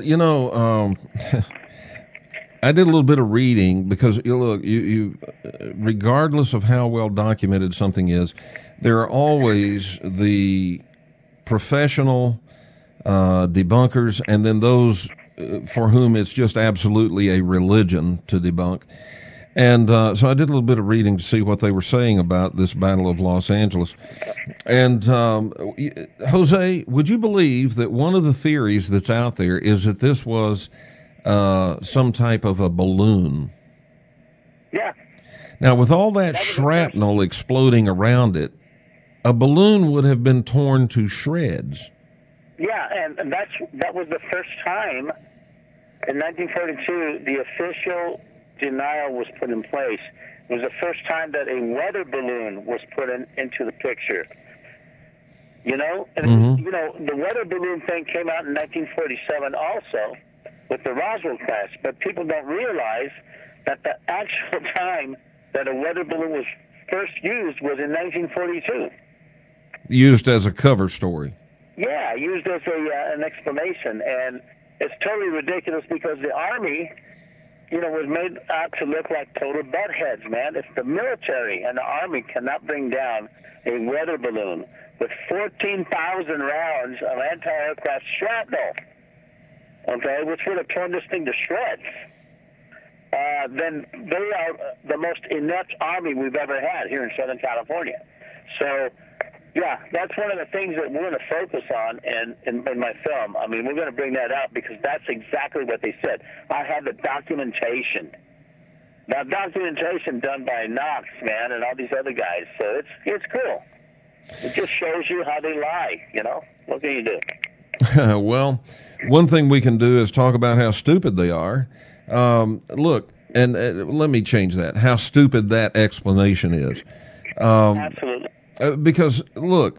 I did a little bit of reading because you regardless of how well documented something is, there are always the professional debunkers and then those for whom it's just absolutely a religion to debunk. And so I did a little bit of reading to see what they were saying about this Battle of Los Angeles. And Jose, would you believe that one of the theories that's out there is that this was some type of a balloon? Yeah. Now, with all that shrapnel exploding around it, a balloon would have been torn to shreds. Yeah, and that was the first time in 1942 the official denial was put in place. It was the first time that a weather balloon was put into the picture. And the weather balloon thing came out in 1947 also with the Roswell crash, but people don't realize that the actual time that a weather balloon was first used was in 1942. Used as a cover story. Yeah, used as an explanation, and it's totally ridiculous because the Army, was made out to look like total buttheads, man. If the military and the Army cannot bring down a weather balloon with 14,000 rounds of anti-aircraft shrapnel, okay, which would have torn this thing to shreds, then they are the most inept Army we've ever had here in Southern California. So, yeah, that's one of the things that we're going to focus on in my film. I mean, we're going to bring that out because that's exactly what they said. I have the documentation. Now, documentation done by Knox, man, and all these other guys. So it's cool. It just shows you how they lie, What can you do? Well, one thing we can do is talk about how stupid they are. Look, and let me change that. How stupid that explanation is. Absolutely. Because, look,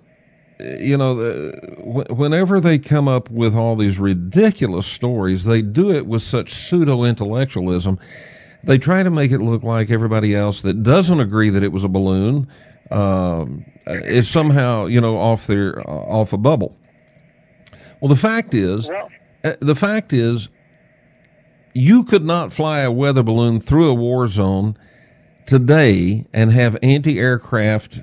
whenever they come up with all these ridiculous stories, they do it with such pseudo-intellectualism. They try to make it look like everybody else that doesn't agree that it was a balloon is somehow, off a bubble. Well, the fact is, you could not fly a weather balloon through a war zone today and have anti-aircraft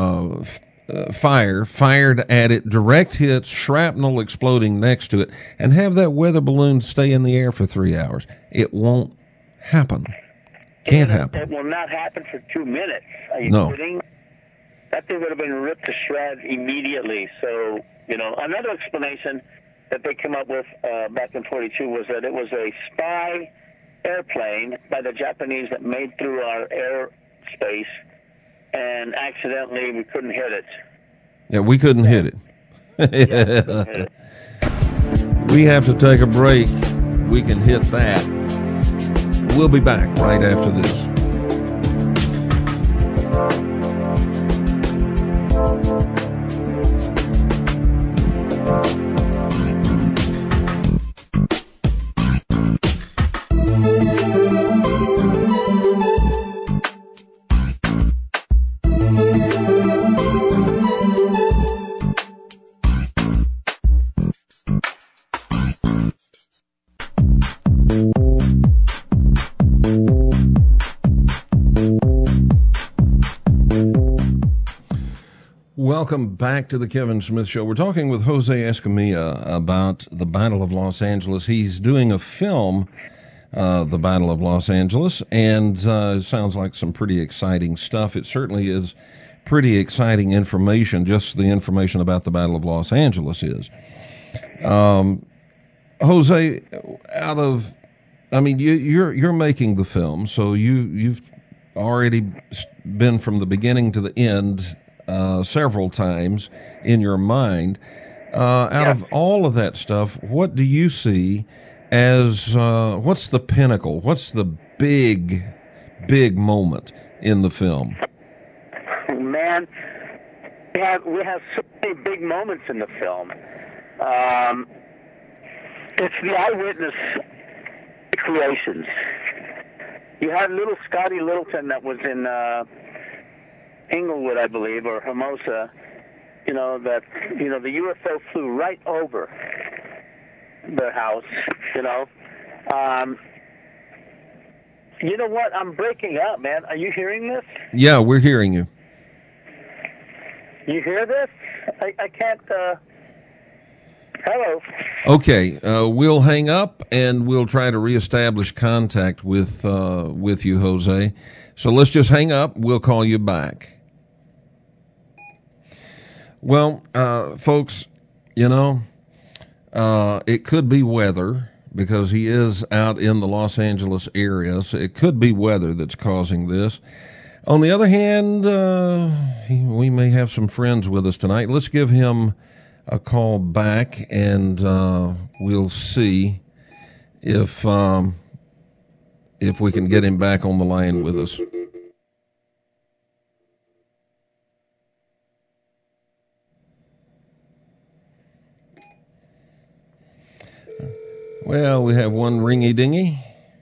fire fired at it, direct hits, shrapnel exploding next to it, and have that weather balloon stay in the air for 3 hours. It won't happen. Can't happen. It will not happen for 2 minutes. Are you kidding? That thing would have been ripped to shreds immediately. So, another explanation that they came up with back in 42 was that it was a spy airplane by the Japanese that made through our airspace, and accidentally we couldn't hit it. Yeah, we couldn't hit it. Couldn't hit it. We have to take a break. We can hit that. We'll be back right after this. Welcome back to the Kevin Smith Show. We're talking with Jose Escamilla about the Battle of Los Angeles. He's doing a film, The Battle of Los Angeles, and it sounds like some pretty exciting stuff. It certainly is pretty exciting information, just the information about the Battle of Los Angeles is. Jose, out of I mean, you're making the film, so you've already been from the beginning to the end several times in your mind. Out of all of that stuff, what do you see as what's the pinnacle? What's the big moment in the film? Man, we have so many big moments in the film. It's the eyewitness creations. You had little Scotty Littleton that was in Inglewood, I believe, or Hermosa. The UFO flew right over their house. You know what? I'm breaking up, man. Are you hearing this? Yeah, we're hearing you. You hear this? I can't. Hello. Okay, we'll hang up and we'll try to reestablish contact with you, Jose. So let's just hang up. We'll call you back. Well, folks, it could be weather because he is out in the Los Angeles area. So it could be weather that's causing this. On the other hand, we may have some friends with us tonight. Let's give him a call back, and we'll see if we can get him back on the line with us. Well, we have one ringy-dingy.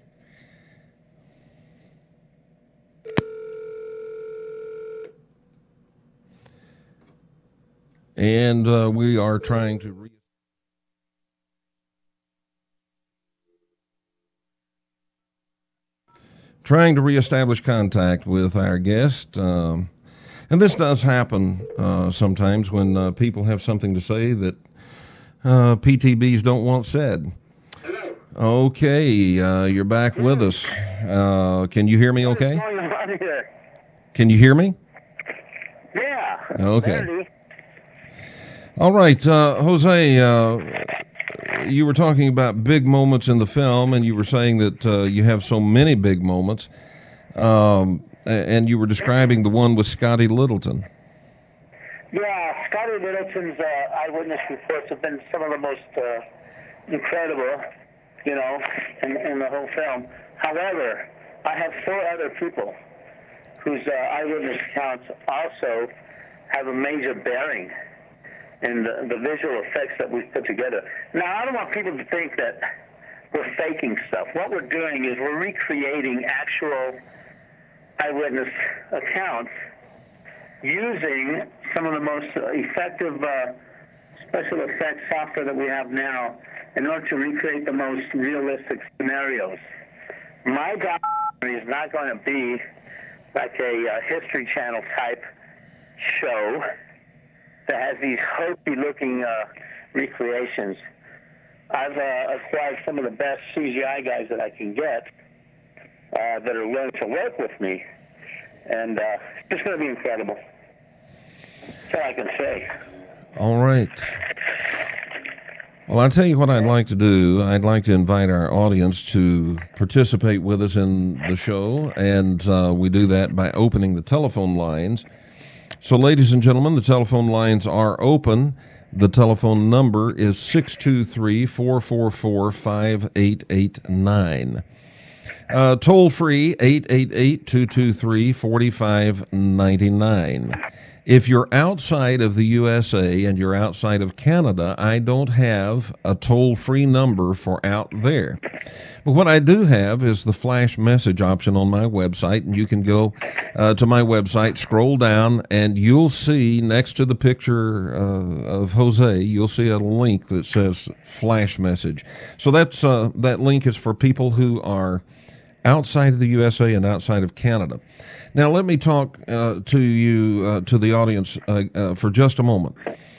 And we are trying to reestablish contact with our guest. And this does happen sometimes when people have something to say that PTBs don't want said. Okay, you're back with us. Can you hear me okay? What's going on here? Can you hear me? Yeah. Okay. Barely. All right, Jose, you were talking about big moments in the film, and you were saying that you have so many big moments, and you were describing the one with Scotty Littleton. Yeah, Scotty Littleton's eyewitness reports have been some of the most incredible, in the whole film. However, I have 4 other people whose eyewitness accounts also have a major bearing in the visual effects that we've put together. Now, I don't want people to think that we're faking stuff. What we're doing is we're recreating actual eyewitness accounts using some of the most effective special effects software that we have now in order to recreate the most realistic scenarios. My documentary is not going to be like a History Channel type show that has these hokey-looking recreations. I've acquired some of the best CGI guys that I can get that are willing to work with me, and it's just going to be incredible. That's all I can say. All right. Well, I'll tell you what I'd like to do. I'd like to invite our audience to participate with us in the show, and we do that by opening the telephone lines. So, ladies and gentlemen, the telephone lines are open. The telephone number is 623-444-5889. Toll free, 888-223-4599. If you're outside of the USA and you're outside of Canada, I don't have a toll-free number for out there. But what I do have is the flash message option on my website, and you can go to my website, scroll down, and you'll see next to the picture of Jose, you'll see a link that says flash message. So that's that link is for people who are outside of the USA and outside of Canada. Now, let me talk to you, to the audience, for just a moment.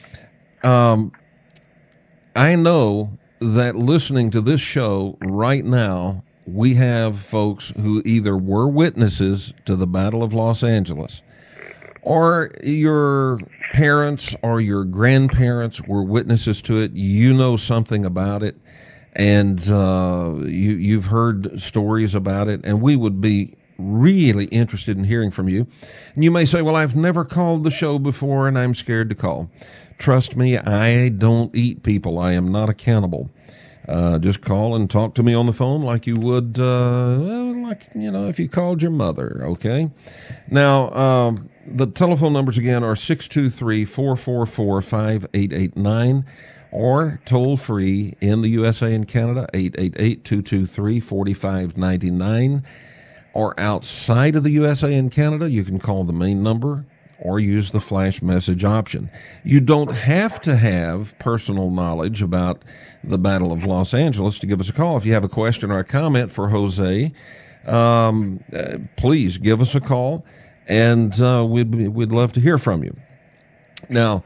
I know that listening to this show right now, we have folks who either were witnesses to the Battle of Los Angeles, or your parents or your grandparents were witnesses to it. You know something about it. And you've heard stories about it, and we would be really interested in hearing from you. And you may say, well, I've never called the show before, and I'm scared to call. Trust me, I don't eat people. I am not a cannibal. Just call and talk to me on the phone like you would, if you called your mother, okay? Now, the telephone numbers again are 623-444-5889 or toll free in the USA and Canada, 888-223-4599. Or outside of the USA and Canada, you can call the main number or use the flash message option. You don't have to have personal knowledge about the Battle of Los Angeles to give us a call. If you have a question or a comment for Jose, please give us a call, and we'd love to hear from you. Now,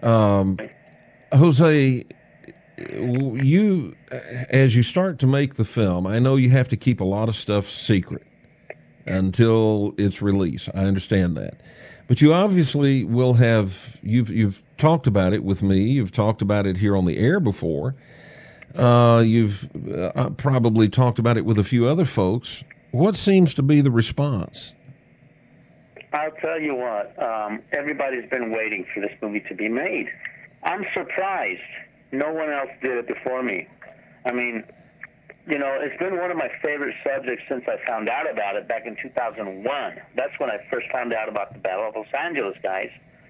Jose, you, as you start to make the film, I know you have to keep a lot of stuff secret until its release. I understand that. But you obviously will have, you've talked about it with me, you've talked about it here on the air before, you've probably talked about it with a few other folks. What seems to be the response? I'll tell you what, everybody's been waiting for this movie to be made. I'm surprised no one else did it before me. I mean, it's been one of my favorite subjects since I found out about it back in 2001. That's when I first found out about the Battle of Los Angeles, guys.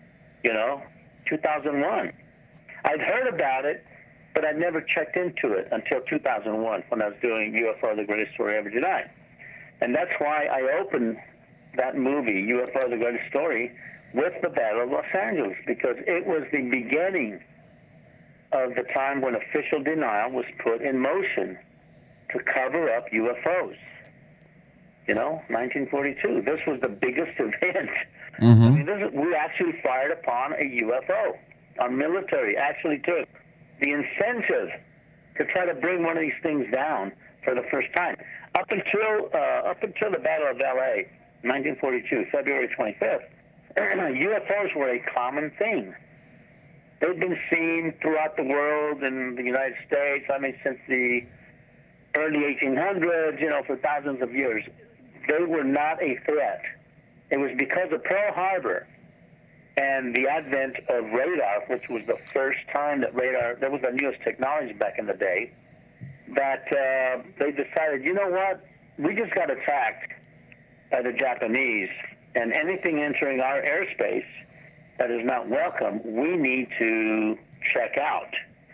2001. I'd heard about it, but I'd never checked into it until 2001 when I was doing UFO, The Greatest Story Ever Denied. And that's why I opened that movie, UFO, The Greatest Story, with the Battle of Los Angeles, because it was the beginning of the time when official denial was put in motion to cover up UFOs. 1942. This was the biggest event. Mm-hmm. I mean, we actually fired upon a UFO. Our military actually took the incentive to try to bring one of these things down for the first time. Up until the Battle of L.A., 1942, February 25th, UFOs were a common thing. They've been seen throughout the world in the United States, since the early 1800s, for thousands of years. They were not a threat. It was because of Pearl Harbor and the advent of radar, which was the first time that that was the newest technology back in the day, that they decided, you know what, we just got attacked by the Japanese, and anything entering our airspace that is not welcome, we need to check out.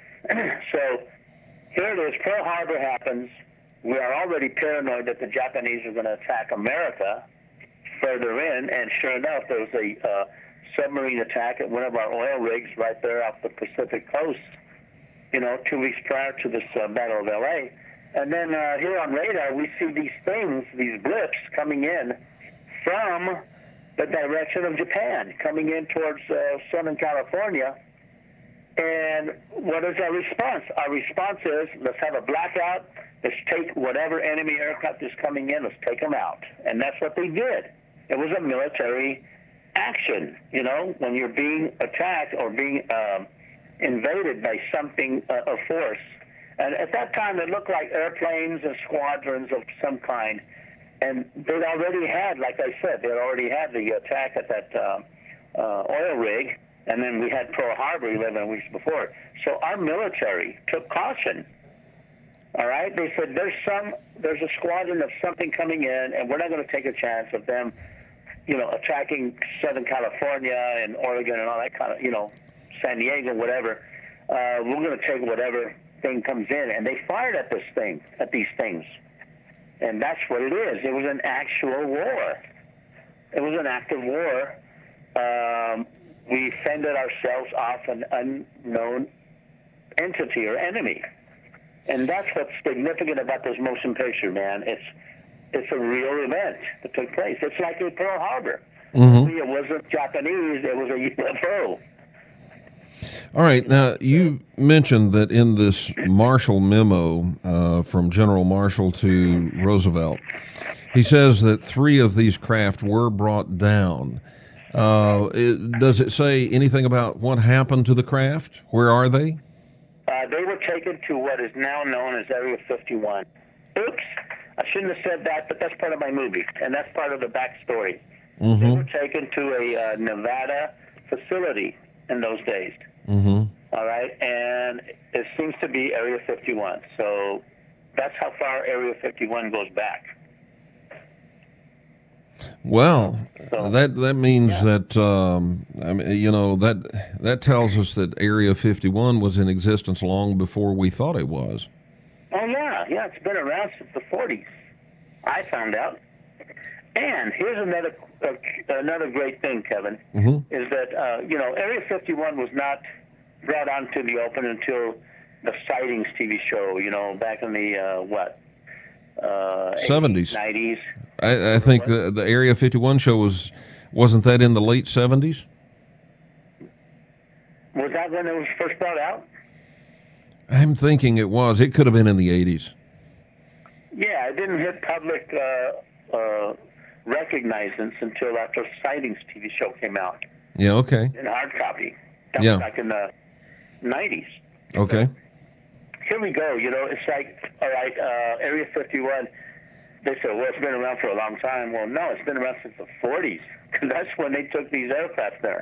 So here it is, Pearl Harbor happens. We are already paranoid that the Japanese are going to attack America further in, and sure enough, there was a submarine attack at one of our oil rigs right there off the Pacific coast, 2 weeks prior to this Battle of L.A. And then here on radar, we see these things, these blips coming in from the direction of Japan, coming in towards Southern California. And what is our response? Our response is, let's have a blackout. Let's take whatever enemy aircraft is coming in. Let's take them out. And that's what they did. It was a military action. When you're being attacked or being invaded by something of force. And at that time, it looked like airplanes and squadrons of some kind. And they'd already had, like I said, they'd already had the attack at that oil rig. And then we had Pearl Harbor 11 weeks before. So our military took caution. All right? They said there's a squadron of something coming in, and we're not going to take a chance of them, attacking Southern California and Oregon and all that kind of, San Diego, whatever. We're going to take whatever thing comes in. And they fired at these things. And that's what it is. It was an actual war. It was an act of war. We fended ourselves off an unknown entity or enemy. And that's what's significant about this motion picture, man. It's a real event that took place. It's like in Pearl Harbor. Mm-hmm. It wasn't Japanese, it was a UFO. All right. Now, you mentioned that in this Marshall memo from General Marshall to Roosevelt, he says that 3 of these craft were brought down. Does it say anything about what happened to the craft? Where are they? They were taken to what is now known as Area 51. Oops, I shouldn't have said that, but that's part of my movie, and that's part of the backstory. Mm-hmm. They were taken to a Nevada facility in those days. Mm-hmm. All right, and it seems to be Area 51. So that's how far Area 51 goes back. Well, So, that means yeah. that I mean, you know, that tells us that Area 51 was in existence long before we thought it was. Oh yeah, it's been around since the 40s. I found out. And here's another great thing, Kevin, Mm-hmm. is that Area 51 was not brought onto the open until the Sightings TV show. Back in the 70s, 90s. I think the Area 51 show wasn't that in the late 70s? Was that when it was first brought out? I'm thinking it was. It could have been in the 80s. Yeah, it didn't hit public recognizance until after Sightings TV show came out Yeah, okay. in hard copy. That Yeah. was back in the 90s. Okay. So, here we go. It's like, all right, Area 51. They said, well, it's been around for a long time. Well, no, it's been around since the 40s. That's when they took these aircraft there.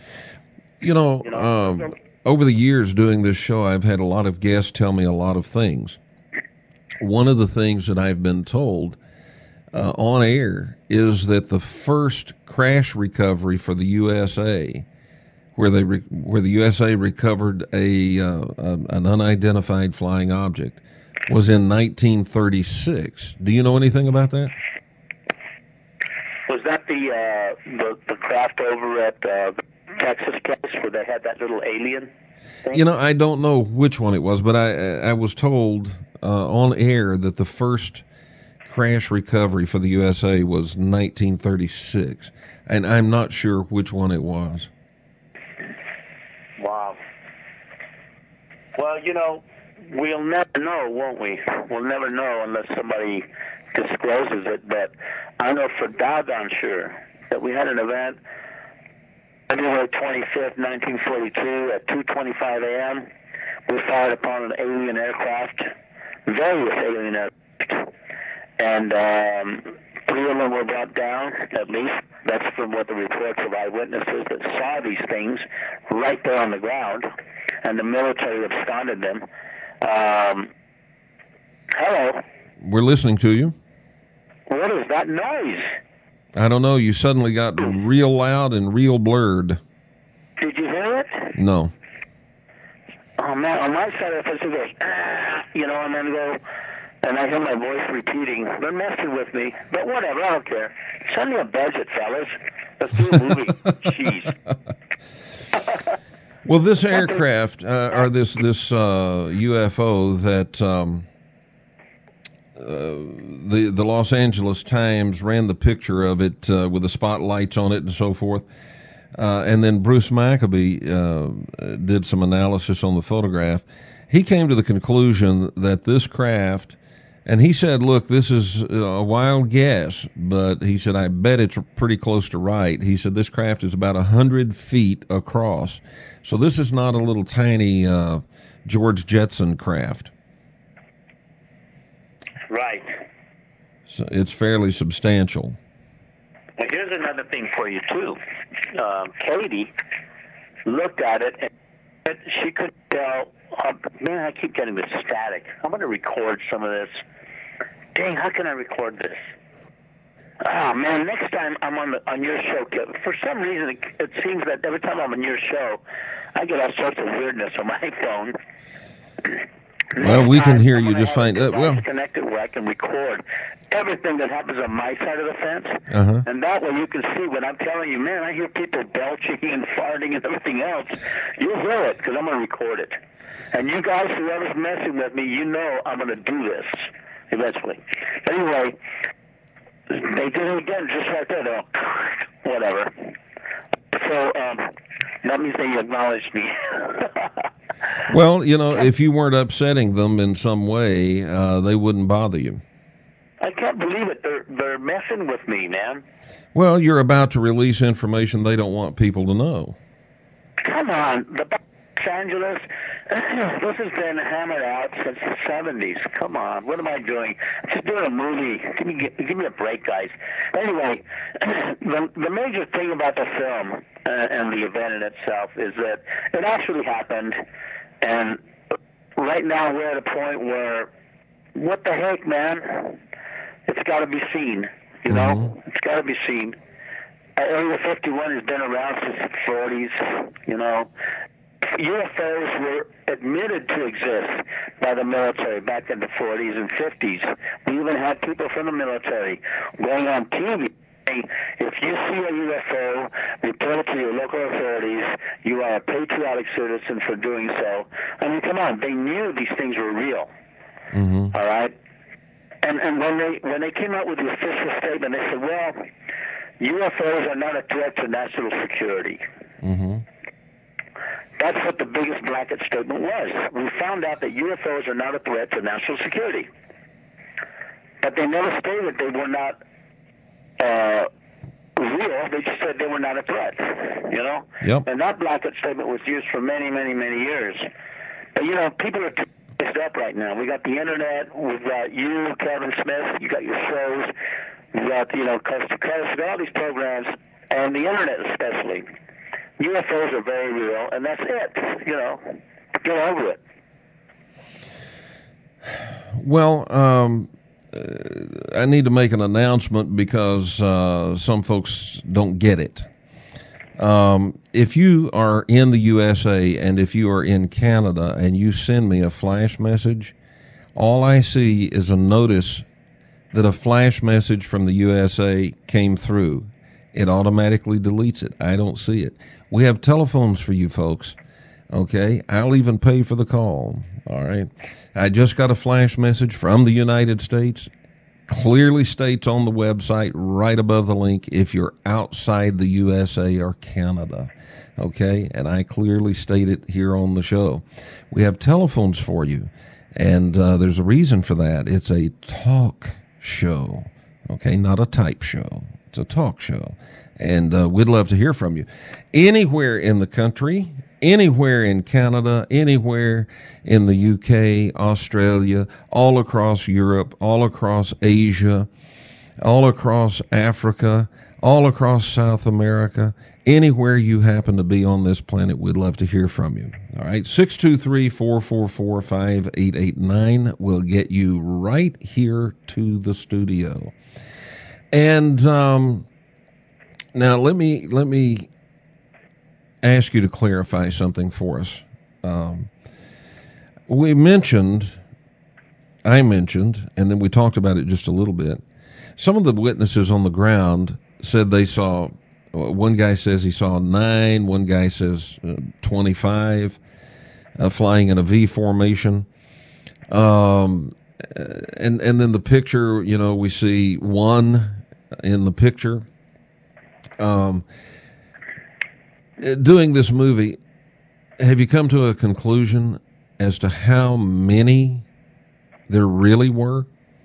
Over the years doing this show, I've had a lot of guests tell me a lot of things. One of the things that I've been told on air is that the first crash recovery for the USA, where the USA recovered an unidentified flying object, was in 1936. Do you know anything about that? Was that the craft over at the Texas place where they had that little alien thing? I don't know which one it was, but I was told on air that the first crash recovery for the USA was 1936, and I'm not sure which one it was. Wow. Well, we'll never know, won't we? We'll never know unless somebody discloses it. But I know for doggone sure that we had an event February 25th, 1942 at 2:25 a.m. We fired upon an alien aircraft, various alien aircraft, and 3 of them were brought down, at least. That's from what the reports of eyewitnesses that saw these things right there on the ground, and the military absconded them. Hello? We're listening to you. What is that noise? I don't know. You suddenly got real loud and real blurred. Did you hear it? No. Oh, man, on my side of the face it goes, and then go, and I hear my voice repeating. They're messing with me, but whatever, I don't care. Send me a budget, fellas. Let's do a movie. Jeez. Well, this aircraft, or this UFO that the Los Angeles Times ran the picture of it with the spotlights on it and so forth, and then Bruce Maccabee did some analysis on the photograph. He came to the conclusion that this craft, and he said, look, this is a wild guess, but he said, I bet it's pretty close to right. He said this craft is about 100 feet across. So this is not a little tiny George Jetson craft. Right. So it's fairly substantial. Well, here's another thing for you, too. Katie looked at it, and she could tell, man, I keep getting this static. I'm going to record some of this. Dang, how can I record this? Oh, man, next time I'm on your show, for some reason it seems that every time I'm on your show, I get all sorts of weirdness on my phone. Well, we can hear you just fine. Well, connected where I can record everything that happens on my side of the fence, and that way you can see when I'm telling you, man, I hear people belching and farting and everything else. You'll hear it because I'm going to record it. And you guys, whoever's messing with me, I'm going to do this eventually. Anyway, they did it again just right there, though. Whatever. So that means they acknowledged me. Well, if you weren't upsetting them in some way, they wouldn't bother you. I can't believe it. They're messing with me, man. Well, you're about to release information they don't want people to know. Come on. The Angeles, this has been hammered out since the 70s. Come on, what am I doing? I'm just doing a movie. Give me a break, guys. Anyway, the major thing about the film and the event in itself is that it actually happened, and right now we're at a point where, what the heck, man? It's got to be seen, you know? It's got to be seen. Area 51 has been around since the 40s, you know. UFOs were admitted to exist by the military back in the 40s and 50s. We even had people from the military going on TV saying, if you see a UFO, report it to your local authorities. You are a patriotic citizen for doing so. I mean, come on, they knew these things were real. All right? And when they came out with the official statement, they said, well, UFOs are not a threat to national security. That's what the biggest blanket statement was. We found out that UFOs are not a threat to national security. But they never stated they were not real. They just said they were not a threat, you know? Yep. And that blanket statement was used for many, many, many years. But, you know, people are pissed up right now. We got the Internet. We've got you, Kevin Smith. You got your shows. We've got, you know, Coast to Coast. We've got all these programs, and the Internet especially. UFOs are very real, and that's it, you know. Get over it. Well, I need to make an announcement because some folks don't get it. If you are in the USA and if you are in Canada and you send me a flash message, all I see is a notice that a flash message from the USA came through. It automatically deletes it. I don't see it. We have telephones for you folks. Okay? I'll even pay for the call. All right? I just got a flash message from the United States. Clearly states on the website right above the link if you're outside the USA or Canada. Okay? And I clearly state it here on the show. We have telephones for you. And there's a reason for that. It's a talk show. Okay? Not a type show. It's a talk show. And we'd love to hear from you. Anywhere in the country, anywhere in Canada, anywhere in the UK, Australia, all across Europe, all across Asia, all across Africa, all across South America, anywhere you happen to be on this planet, we'd love to hear from you. All right, 623-444-5889 will get you right here to the studio. And now let me ask you to clarify something for us. I mentioned, and then we talked about it just a little bit. Some of the witnesses on the ground said they saw, one guy says he saw 9, one guy says 25 flying in a V formation. And then the picture, you know, we see 1 in the picture. Doing this movie, have you come to a conclusion as to how many there really were?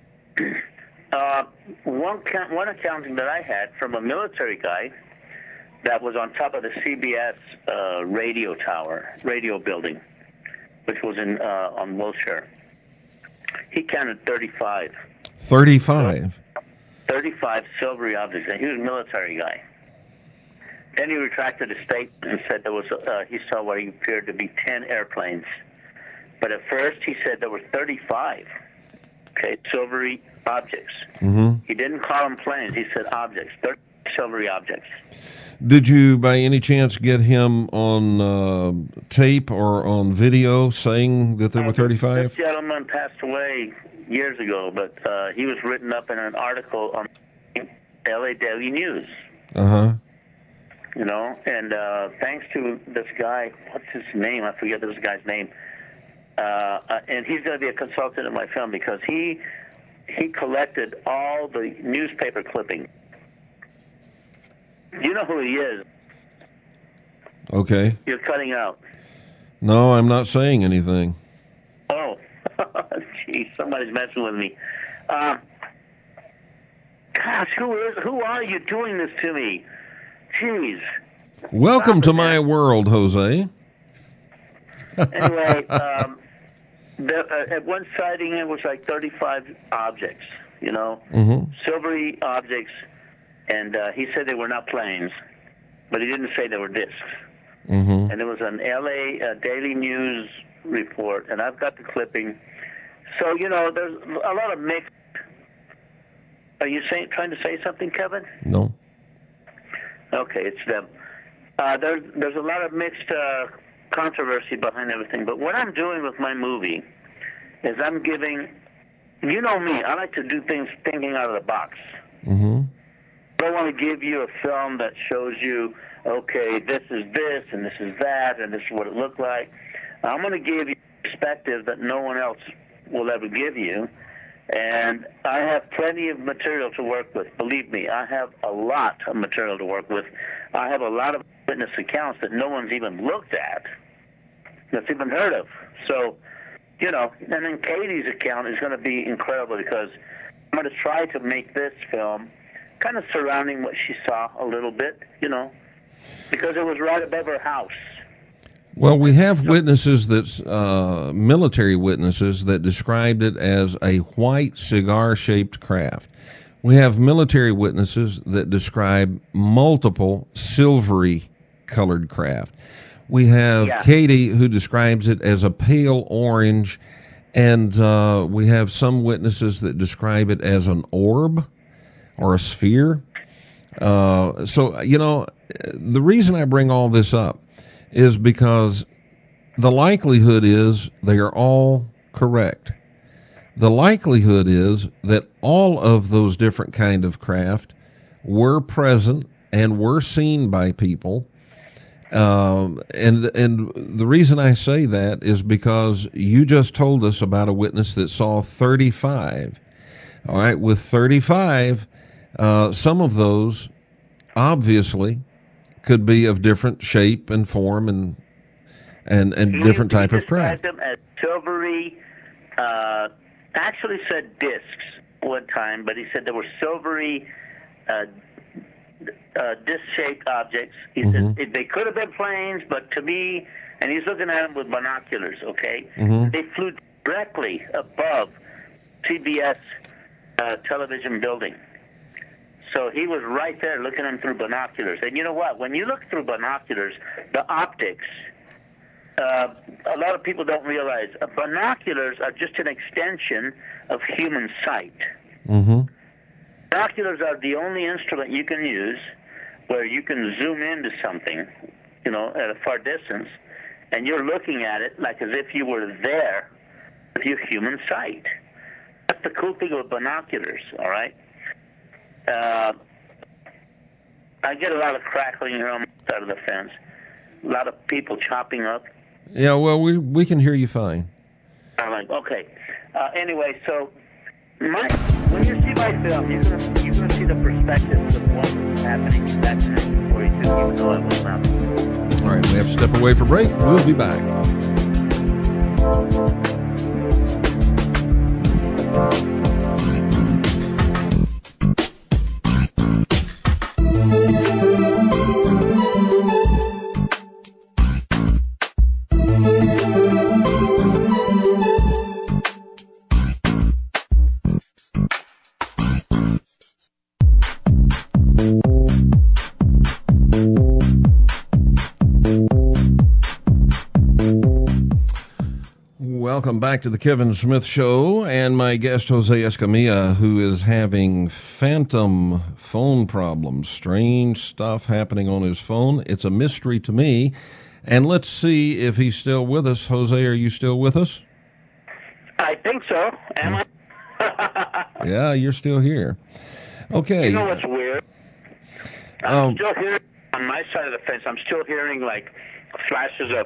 One accounting that I had from a military guy that was on top of the CBS radio building, which was on Wilshire. He counted 35. 35? 35 silvery objects, and he was a military guy. Then he retracted his statement and said there was he saw what he appeared to be 10 airplanes. But at first he said there were 35, silvery objects. Mm-hmm. He didn't call them planes. He said objects, 30 silvery objects. Did you, by any chance, get him on tape or on video saying that there were 35? This gentleman passed away years ago, but he was written up in an article on LA Daily News. Uh-huh. You know, and thanks to this guy, what's his name? I forget this guy's name. And he's going to be a consultant in my film because he collected all the newspaper clippings. You know who he is. Okay. You're cutting out. No, I'm not saying anything. Oh, geez, somebody's messing with me. Gosh, who are you doing this to me? Jeez. Welcome to my world, Jose. Anyway, at one sighting, it was like 35 objects, silvery objects, and he said they were not planes, but he didn't say they were discs. Mm-hmm. And it was an L.A. Daily News report, and I've got the clipping. So, there's a lot of mixed. Are you trying to say something, Kevin? No. Okay, it's them. There's a lot of mixed controversy behind everything, but what I'm doing with my movie is I'm giving, you know me, I like to do things thinking out of the box. Mm-hmm. I don't want to give you a film that shows you, okay, this is this, and this is that, and this is what it looked like. I'm going to give you a perspective that no one else will ever give you, and I have plenty of material to work with. Believe me, I have a lot of material to work with. I have a lot of witness accounts that no one's even looked at, that's even heard of. So, and then Katie's account is going to be incredible because I'm going to try to make this film kind of surrounding what she saw a little bit, because it was right above her house. Well, we have witnesses military witnesses that described it as a white cigar-shaped craft. We have military witnesses that describe multiple silvery colored craft. We have Katie who describes it as a pale orange, and we have some witnesses that describe it as an orb or a sphere. So, the reason I bring all this up is because the likelihood is they are all correct. The likelihood is that all of those different kind of craft were present and were seen by people. And the reason I say that is because you just told us about a witness that saw 35. All right, with 35, some of those obviously could be of different shape and form and different type of craft. He described them as silvery, actually said discs one time, but he said there were silvery disc-shaped objects. He said they could have been planes, but to me, and he's looking at them with binoculars, okay? They flew directly above CBS television building. So he was right there looking at them through binoculars. And you know what? When you look through binoculars, the optics, a lot of people don't realize binoculars are just an extension of human sight. Binoculars are the only instrument you can use where you can zoom into something, at a far distance, and you're looking at it like as if you were there with your human sight. That's the cool thing with binoculars, all right? I get a lot of crackling here on my side of the fence. A lot of people chopping up. Yeah, well, we can hear you fine. I'm like, okay. Anyway, so when you see my film, you're gonna see the perspective of what was happening in that time before you took, even though I was not. All right, we have to step away for break. We'll be back. Welcome back to the Kevin Smith Show, and my guest Jose Escamilla, who is having phantom phone problems, strange stuff happening on his phone. It's a mystery to me, and let's see if he's still with us. Jose, are you still with us? I think so. Am I? Yeah, you're still here. Okay. You know what's weird? I'm still hearing, on my side of the fence, I'm still hearing like flashes of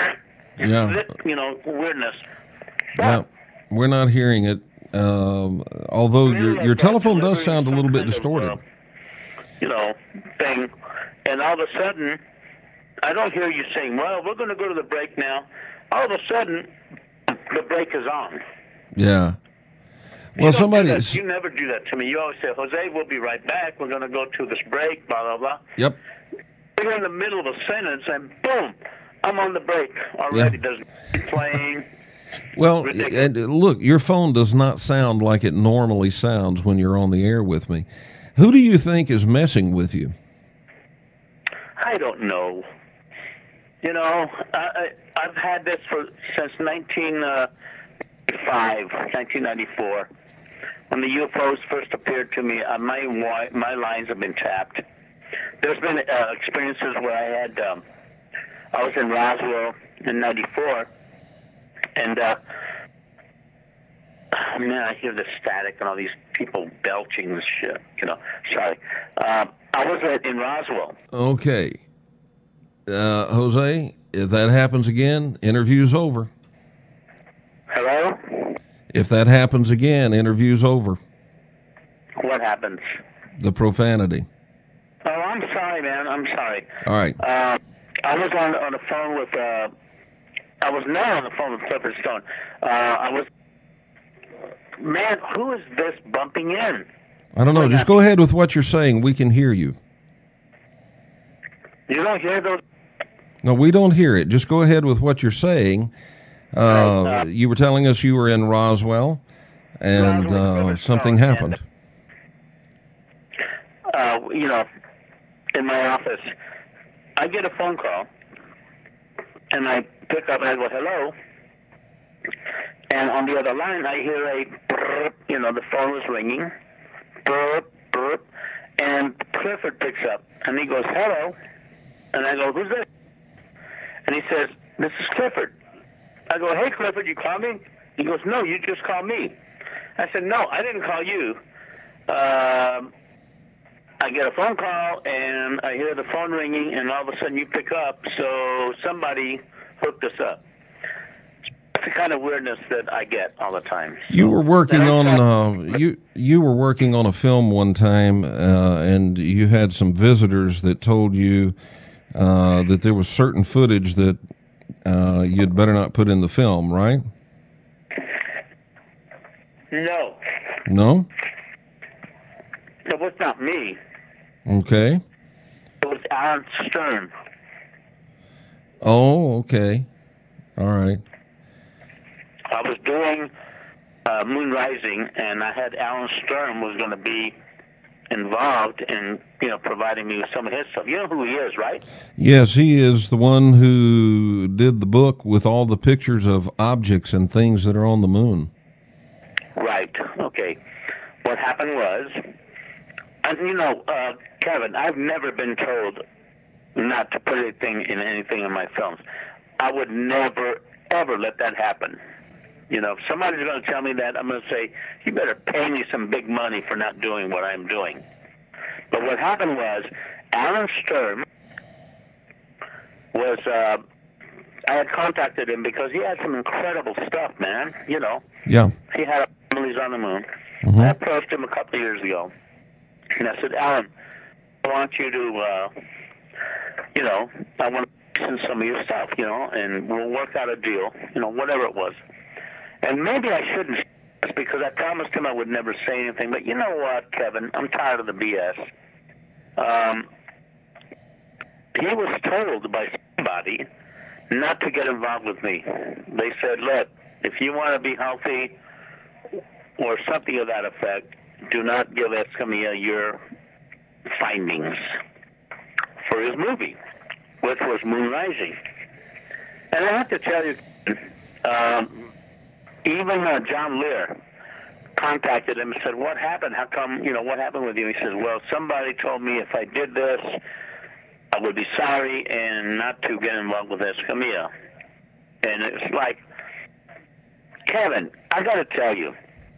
weirdness. Yeah, we're not hearing it. Although your telephone does sound a little bit distorted. Thing. And all of a sudden, I don't hear you saying, well, we're going to go to the break now. All of a sudden, the break is on. Yeah. Well, you never do that to me. You always say, Jose, we'll be right back. We're going to go to this break, blah, blah, blah. Yep. You're in the middle of a sentence, and boom, I'm on the break already. There's music playing. Well, Ridiculous. and look, your phone does not sound like it normally sounds when you're on the air with me. Who do you think is messing with you? I don't know. You know, I've had this since 1994, when the UFOs first appeared to me. My lines have been tapped. There's been experiences where I was in Roswell in '94, and man, I hear the static and all these people belching and shit. You know, sorry. I was in Roswell. Okay. Jose, if that happens again, interview's over. Hello? If that happens again, interview's over. What happens? The profanity. Oh, I'm sorry, man. I'm sorry. All right. I was on the phone with. I was not on the phone with Clifford Stone. Man, who is this bumping in? I don't know. Just go ahead with what you're saying. We can hear you. You don't hear those? No, we don't hear it. Just go ahead with what you're saying. You were telling us you were in Roswell, and something happened. You know, in my office, I get a phone call, and I pick up and I go, hello. And on the other line, I hear a burp, you know, the phone was ringing, burp, burp, and Clifford picks up, and he goes, hello. And I go, who's this? And he says, this is Clifford. I go, hey, Clifford, you called me? He goes, no, you just called me. I said, no, I didn't call you. I get a phone call, and I hear the phone ringing, and all of a sudden you pick up, so somebody hooked us up. That's the kind of weirdness that I get all the time. You were working on you were working on a film one time, and you had some visitors that told you that there was certain footage that you'd better not put in the film, right? No. No? It was not me. Okay. It was Alan Stern. Oh, okay. All right. I was doing Moon Rising, and I had Alan Stern was going to be involved in, you know, providing me with some of his stuff. You know who he is, right? Yes, he is the one who did the book with all the pictures of objects and things that are on the moon. Right. Okay. What happened was, and you know, Kevin, I've never been told not to put anything in my films. I would never, ever let that happen. You know, if somebody's going to tell me that, I'm going to say, you better pay me some big money for not doing what I'm doing. But what happened was, Alan Stern was, I had contacted him because he had some incredible stuff, man, you know. Yeah. He had Families on the Moon. Mm-hmm. I approached him a couple of years ago, and I said, Alan, I want you to, you know, I want to listen to some of your stuff, you know, and we'll work out a deal, you know, whatever it was. And maybe I shouldn't, because I promised him I would never say anything. But you know what, Kevin? I'm tired of the BS. He was told by somebody not to get involved with me. They said, look, if you want to be healthy or something of that effect, do not give Escamilla your findings for his movie, which was Moon Rising. And I have to tell you, even John Lear contacted him and said, what happened? How come, you know, what happened with you? He says, well, somebody told me if I did this, I would be sorry and not to get involved with Escamilla. And it's like, Kevin, I got to tell you,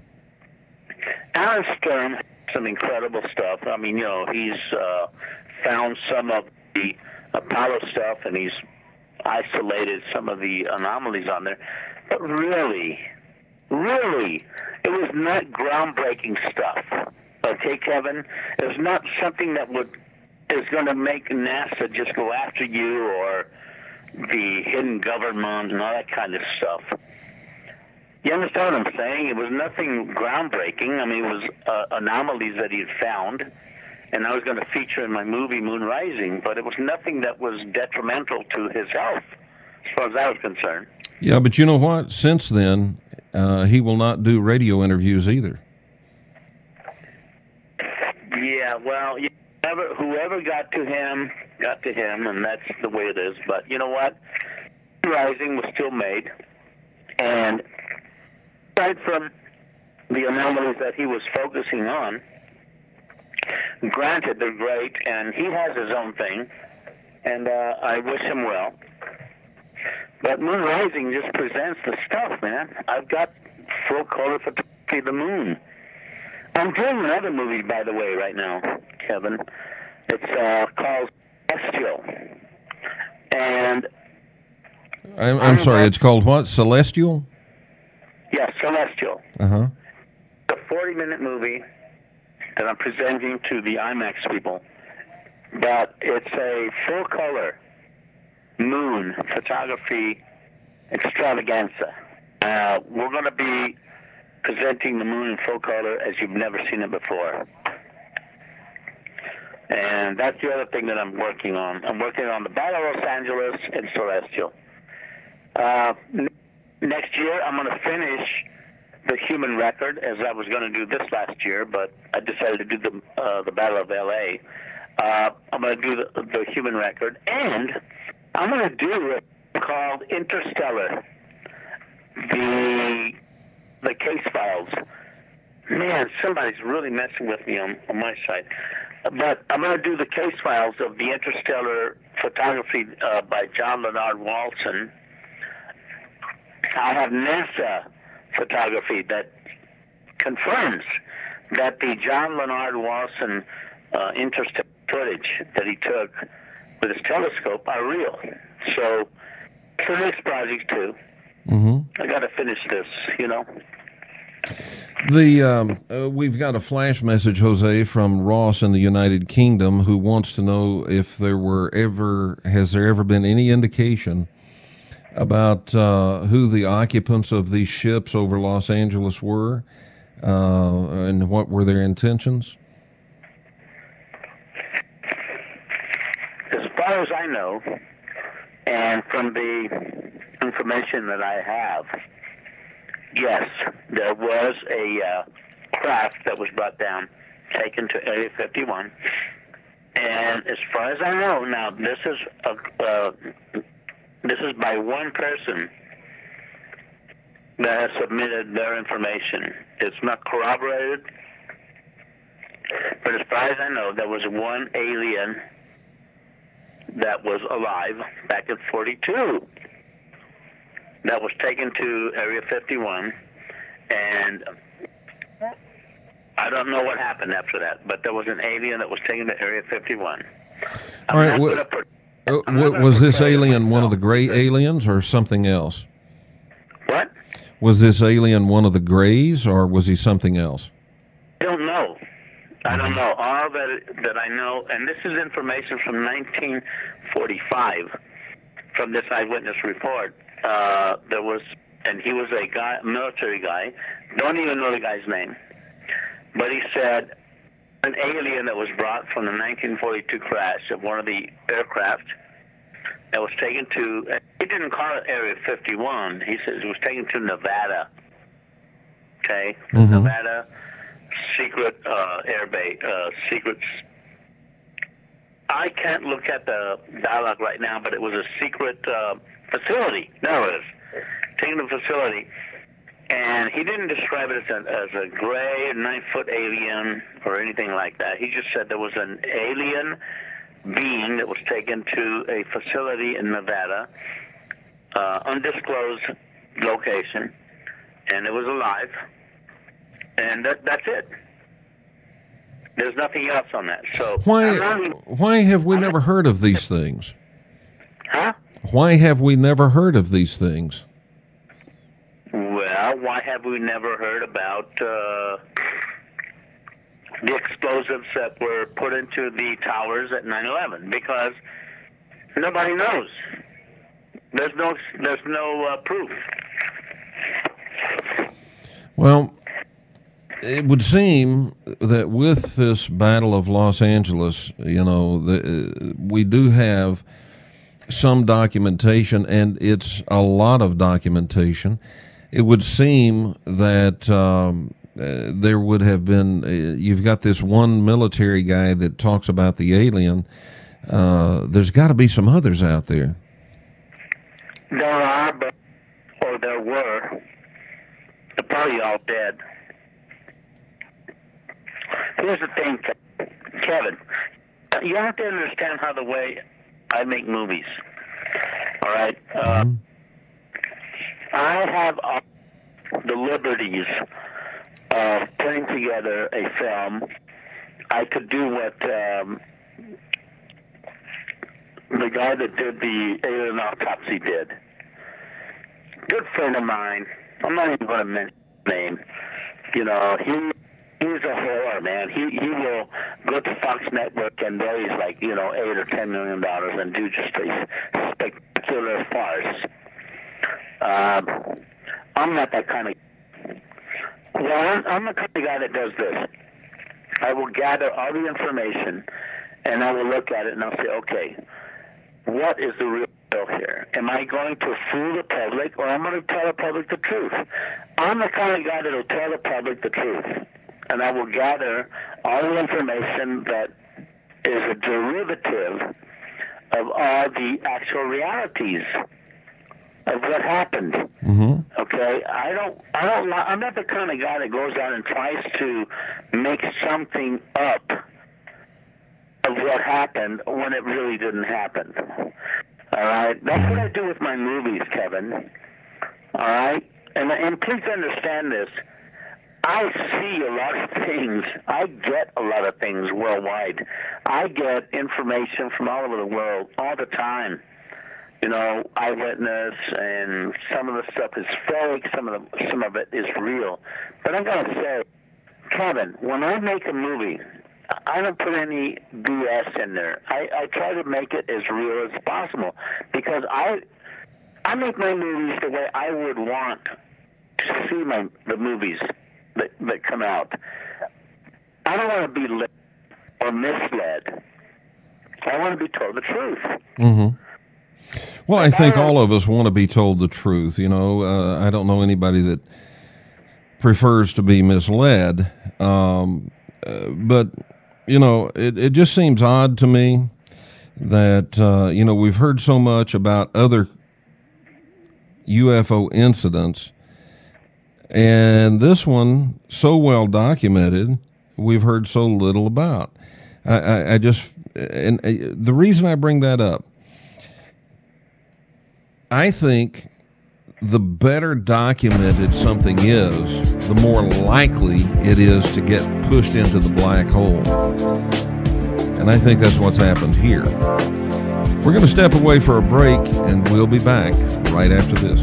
Alan Stern has some incredible stuff. I mean, you know, he's found some of the Apollo stuff, and he's isolated some of the anomalies on there. But really, it was not groundbreaking stuff. Okay, Kevin? It was not something that is going to make NASA just go after you or the hidden government and all that kind of stuff. You understand what I'm saying? It was nothing groundbreaking. I mean, it was anomalies that he had found, and I was going to feature in my movie Moon Rising, but it was nothing that was detrimental to his health. as far as I was concerned. Yeah, but you know what? Since then, he will not do radio interviews either. Yeah, well, whoever got to him, and that's the way it is. But you know what? Rising was still made, and aside from the anomalies that he was focusing on, granted, they're great, and he has his own thing, and I wish him well. But Moon Rising just presents the stuff, man. I've got full color photography of the moon. I'm doing another movie, by the way, right now, Kevin. It's called Celestial. And I'm sorry, it's called what? Celestial? Yes, Celestial. Uh-huh. It's a 40-minute movie that I'm presenting to the IMAX people. But it's a full-color moon photography extravaganza. We're going to be presenting the moon in full color as you've never seen it before. And that's the other thing that I'm working on. I'm working on the Battle of Los Angeles and Celestial. Next year, I'm going to finish the human record, as I was going to do this last year, but I decided to do the Battle of L.A. I'm going to do the human record, and I'm going to do it called Interstellar, the case files. Man, somebody's really messing with me on my side. But I'm going to do the case files of the interstellar photography by John Leonard Walton. I have NASA photography that confirms that the John Leonard Walton interstellar footage that he took with his telescope are real. So, for this project too, I got to finish this, you know. We've got a flash message, Jose, from Ross in the United Kingdom, who wants to know if has there ever been any indication about who the occupants of these ships over Los Angeles were, and what were their intentions? As far as I know, and from the information that I have, yes, there was a craft that was brought down, taken to Area 51, and as far as I know, now this is by one person that has submitted their information. It's not corroborated, but as far as I know, there was one alien that was alive back in 42 that was taken to Area 51, and I don't know what happened after that, but there was an alien that was taken to Area 51. All right, was this alien one of the gray aliens or something else? What? Was this alien one of the grays, or was he something else? I don't know. I don't know. All that I know, and this is information from 1945 from this eyewitness report. There was, and he was a guy, military guy. Don't even know the guy's name, but he said an alien that was brought from the 1942 crash of one of the aircraft that was taken to. He didn't call it Area 51. He said it was taken to Nevada. Okay, Nevada secret air base, secrets. I can't look at the dialogue right now, but it was a secret facility. There it is. Taking the facility. And he didn't describe it as a gray 9-foot alien or anything like that. He just said there was an alien being that was taken to a facility in Nevada, undisclosed location, and it was alive. And that's it. There's nothing else on that. So why have we never heard of these things? Huh? Why have we never heard of these things? Well, why have we never heard about the explosives that were put into the towers at 9/11? Because nobody knows. There's no proof. Well, it would seem that with this Battle of Los Angeles, you know, we do have some documentation, and it's a lot of documentation, it would seem that there would have been, you've got this one military guy that talks about the alien. There's got to be some others out there. There are, or there were. They're probably all dead. Here's the thing, Kevin. You have to understand how the way I make movies. All right? I have the liberties of putting together a film. I could do what the guy that did the alien autopsy did. Good friend of mine. I'm not even going to mention his name. You know, he's a horror, man. He will go to Fox Network and raise like, $8 or $10 million and do just a spectacular farce. I'm not that kind of. Well, I'm the kind of guy that does this. I will gather all the information, and I will look at it, and I'll say, okay, what is the real deal here? Am I going to fool the public, or am I going to tell the public the truth? I'm the kind of guy that will tell the public the truth, and I will gather all the information that is a derivative of all the actual realities of what happened. Mm-hmm. Okay, I'm not the kind of guy that goes out and tries to make something up of what happened when it really didn't happen. All right, that's what I do with my movies, Kevin. All right, and please understand this. I see a lot of things. I get a lot of things worldwide. I get information from all over the world all the time. Eyewitness, and some of the stuff is fake, some of it is real. But I'm going to say, Kevin, when I make a movie, I don't put any BS in there. I try to make it as real as possible because I make my movies the way I would want to see the movies that come out. I don't want to be led or misled. I want to be told the truth. Mm-hmm. Well, I think all of us want to be told the truth. I don't know anybody that prefers to be misled. But, it just seems odd to me that, we've heard so much about other UFO incidents, and this one, so well documented, we've heard so little about. The reason I bring that up, I think the better documented something is, the more likely it is to get pushed into the black hole. And I think that's what's happened here. We're going to step away for a break, and we'll be back right after this.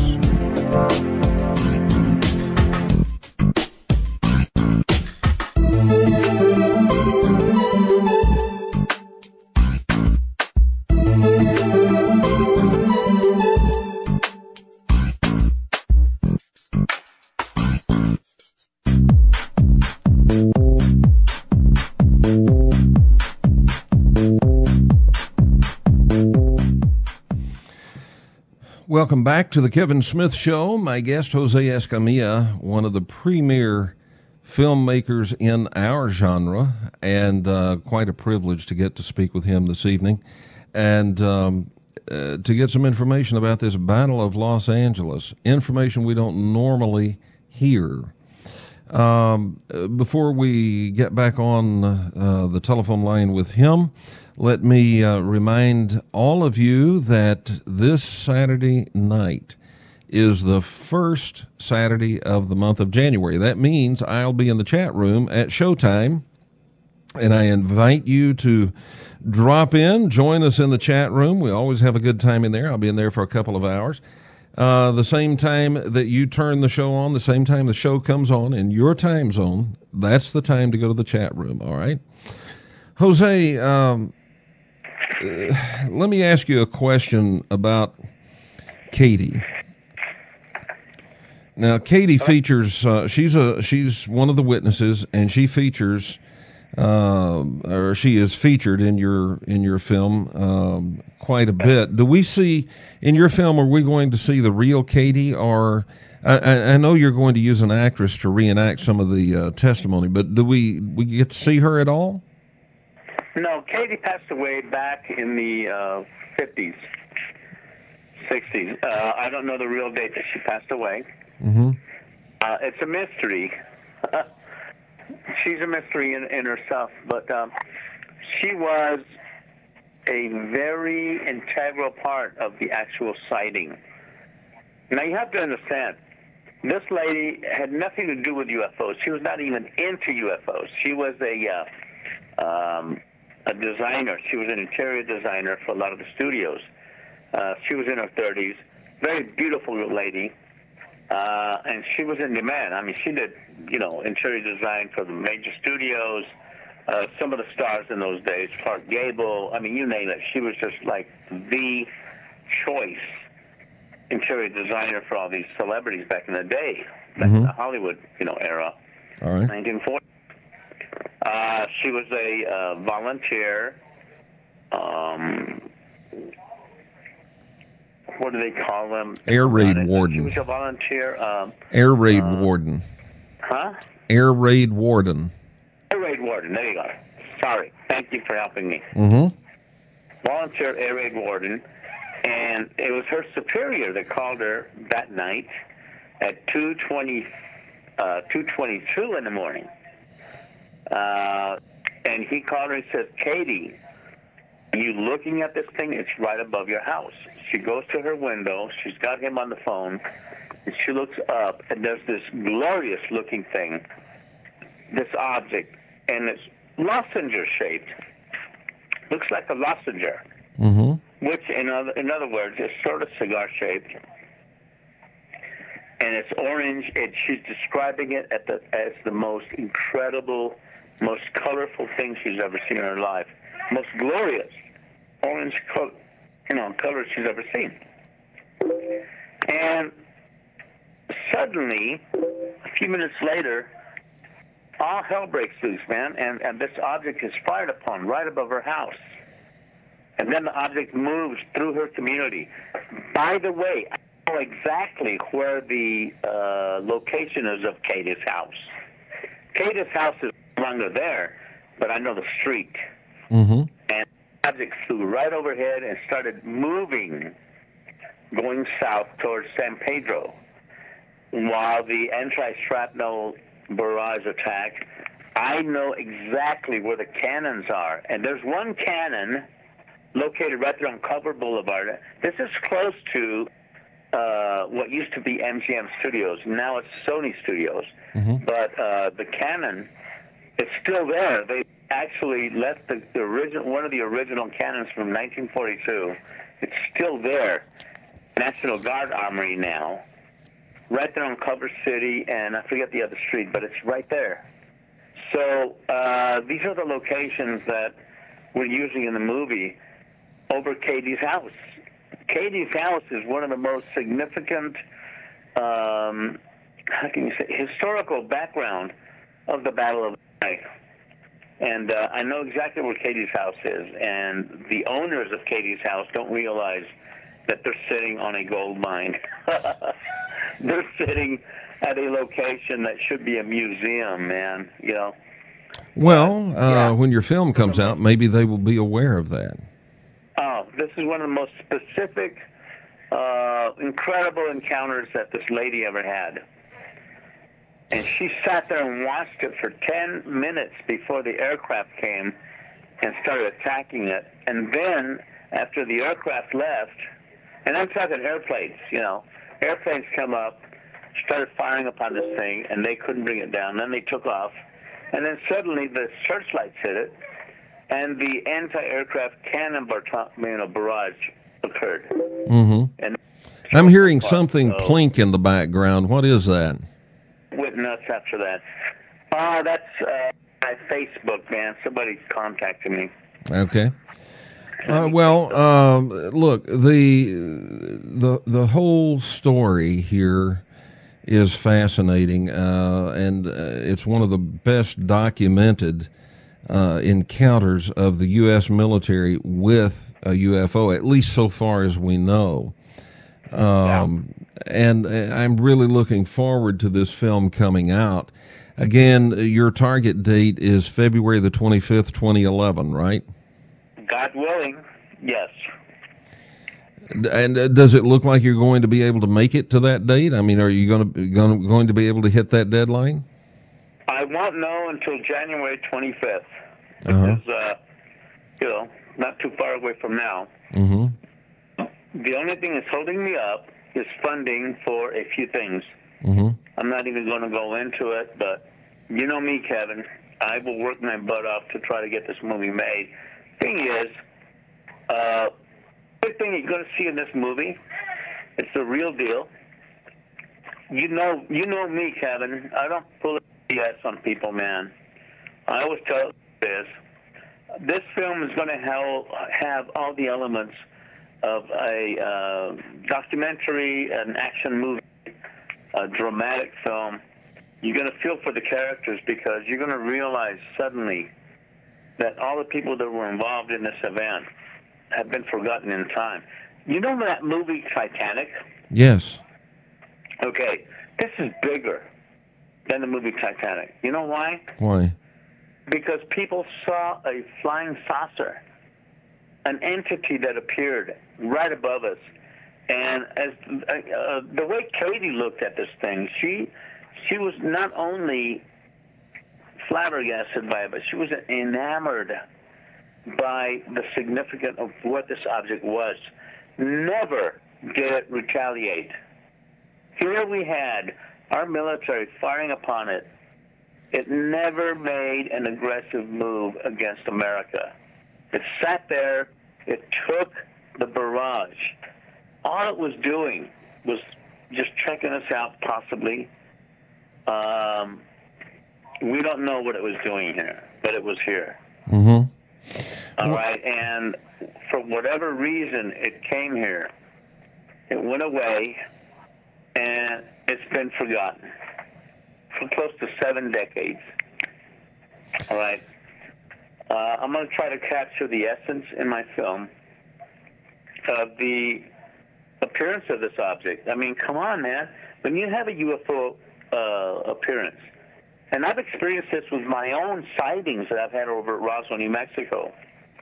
Welcome back to the Kevin Smith Show. My guest, Jose Escamilla, one of the premier filmmakers in our genre, and quite a privilege to get to speak with him this evening, and to get some information about this Battle of Los Angeles, information we don't normally hear. Before we get back on the telephone line with him, let me remind all of you that this Saturday night is the first Saturday of the month of January. That means I'll be in the chat room at showtime, and I invite you to drop in, join us in the chat room. We always have a good time in there. I'll be in there for a couple of hours. The same time that you turn the show on, the same time the show comes on in your time zone, that's the time to go to the chat room, all right? Jose, let me ask you a question about Katie. Now, Katie features, she's one of the witnesses, and she features or she is featured in your film quite a bit. Do we see in your film? Are we going to see the real Katie, or I know you're going to use an actress to reenact some of the testimony, but do we get to see her at all? No, Katie passed away back in the 50s, 60s. I don't know the real date that she passed away. Mm-hmm. It's a mystery. She's a mystery in herself, but she was a very integral part of the actual sighting. Now, you have to understand, this lady had nothing to do with UFOs. She was not even into UFOs. She was a designer. She was an interior designer for a lot of the studios. She was in her 30s, very beautiful lady, and she was in demand. I mean, she did, interior design for the major studios, some of the stars in those days, Clark Gable, I mean, you name it. She was just like the choice interior designer for all these celebrities back in the day, back in the Hollywood, era, all right. 1940. She was a volunteer. What do they call them? Air raid warden. She was a volunteer. Air raid warden. Huh? Air raid warden. Air raid warden. There you go. Sorry. Thank you for helping me. Mm-hmm. Volunteer air raid warden. And it was her superior that called her that night at 2:22 in the morning. And he called her and said, Katie, are you looking at this thing? It's right above your house. She goes to her window. She's got him on the phone. And she looks up, and there's this glorious-looking thing, this object, and it's lozenge-shaped. Looks like a lozenge, which, in other words, is sort of cigar-shaped. And it's orange, and she's describing it as the most incredible, most colorful thing she's ever seen in her life. Most glorious orange color she's ever seen. And suddenly, a few minutes later, all hell breaks loose, man, and this object is fired upon right above her house. And then the object moves through her community. By the way, I know exactly where the location is of Katie's house. Katie's house is no longer there, but I know the street. Mm-hmm. And the object flew right overhead and started moving, going south towards San Pedro, while the anti-shrapnel barrage attack. I know exactly where the cannons are, and there's one cannon located right there on Culver Boulevard. This is close to what used to be MGM Studios. Now it's Sony Studios. Mm-hmm. But the cannon is still there. They actually left the original, one of the original cannons from 1942. It's still there. National Guard Armory now. Right there on Culver City, and I forget the other street, but it's right there. So these are the locations that we're using in the movie over Katie's house. Katie's house is one of the most significant, historical background of the Battle of the Knife. And I know exactly where Katie's house is, and the owners of Katie's house don't realize that they're sitting on a gold mine. They're sitting at a location that should be a museum, man, Well, when your film comes out, maybe they will be aware of that. Oh, this is one of the most specific, incredible encounters that this lady ever had. And she sat there and watched it for 10 minutes before the aircraft came and started attacking it. And then, after the aircraft left, and I'm talking airplanes, airplanes come up, started firing upon this thing, and they couldn't bring it down. Then they took off. And then suddenly the searchlights hit it, and the anti-aircraft cannon barrage occurred. Mm-hmm. And I'm hearing something plink in the background. What is that? Went nuts after that. That's my Facebook, man. Somebody contacted me. Okay. Look, the whole story here is fascinating, and it's one of the best documented encounters of the U.S. military with a UFO, at least so far as we know. And I'm really looking forward to this film coming out. Again, your target date is February the 25th, 2011, right? God willing, yes. And does it look like you're going to be able to make it to that date? I mean, are you going to be able to hit that deadline? I won't know until January 25th, which is, not too far away from now. Mm-hmm. The only thing that's holding me up is funding for a few things. Mm-hmm. I'm not even going to go into it, but you know me, Kevin. I will work my butt off to try to get this movie made. Thing is, everything you're going to see in this movie, it's the real deal. You know me, Kevin. I don't pull BS on people, man. I always tell this. This film is going to have all the elements of a documentary, an action movie, a dramatic film. You're going to feel for the characters because you're going to realize suddenly that all the people that were involved in this event have been forgotten in time. You know that movie Titanic? Yes. Okay, this is bigger than the movie Titanic. You know why? Why? Because people saw a flying saucer, an entity that appeared right above us. And as the way Katie looked at this thing, she was not only flabbergasted by it, but she was enamored by the significance of what this object was. Never did it retaliate. Here we had our military firing upon it. It never made an aggressive move against America. It sat there. It took the barrage. All it was doing was just checking us out, possibly. We don't know what it was doing here, but it was here. Mm-hmm. All right, and for whatever reason, it came here. It went away, and it's been forgotten for close to 7 decades. All right. I'm going to try to capture the essence in my film of the appearance of this object. I mean, come on, man. When you have a UFO appearance, and I've experienced this with my own sightings that I've had over at Roswell, New Mexico.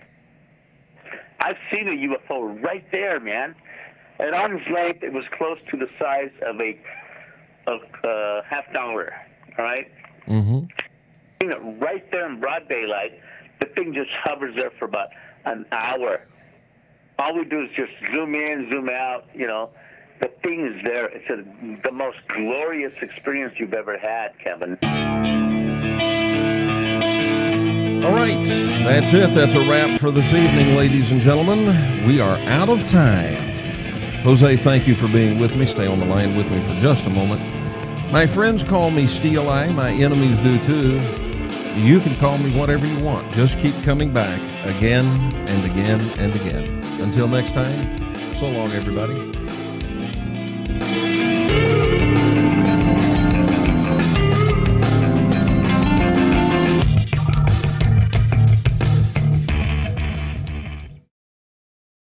I've seen a UFO right there, man. At arm's length, it was close to the size of a half dollar, all right? Mm-hmm. Seeing it right there in broad daylight, the thing just hovers there for about an hour. All we do is just zoom in, zoom out, The thing is there. It's the most glorious experience you've ever had, Kevin. All right, that's it. That's a wrap for this evening, ladies and gentlemen. We are out of time. Jose, thank you for being with me. Stay on the line with me for just a moment. My friends call me Steel Eye. My enemies do too. You can call me whatever you want. Just keep coming back again and again and again. Until next time, so long, everybody.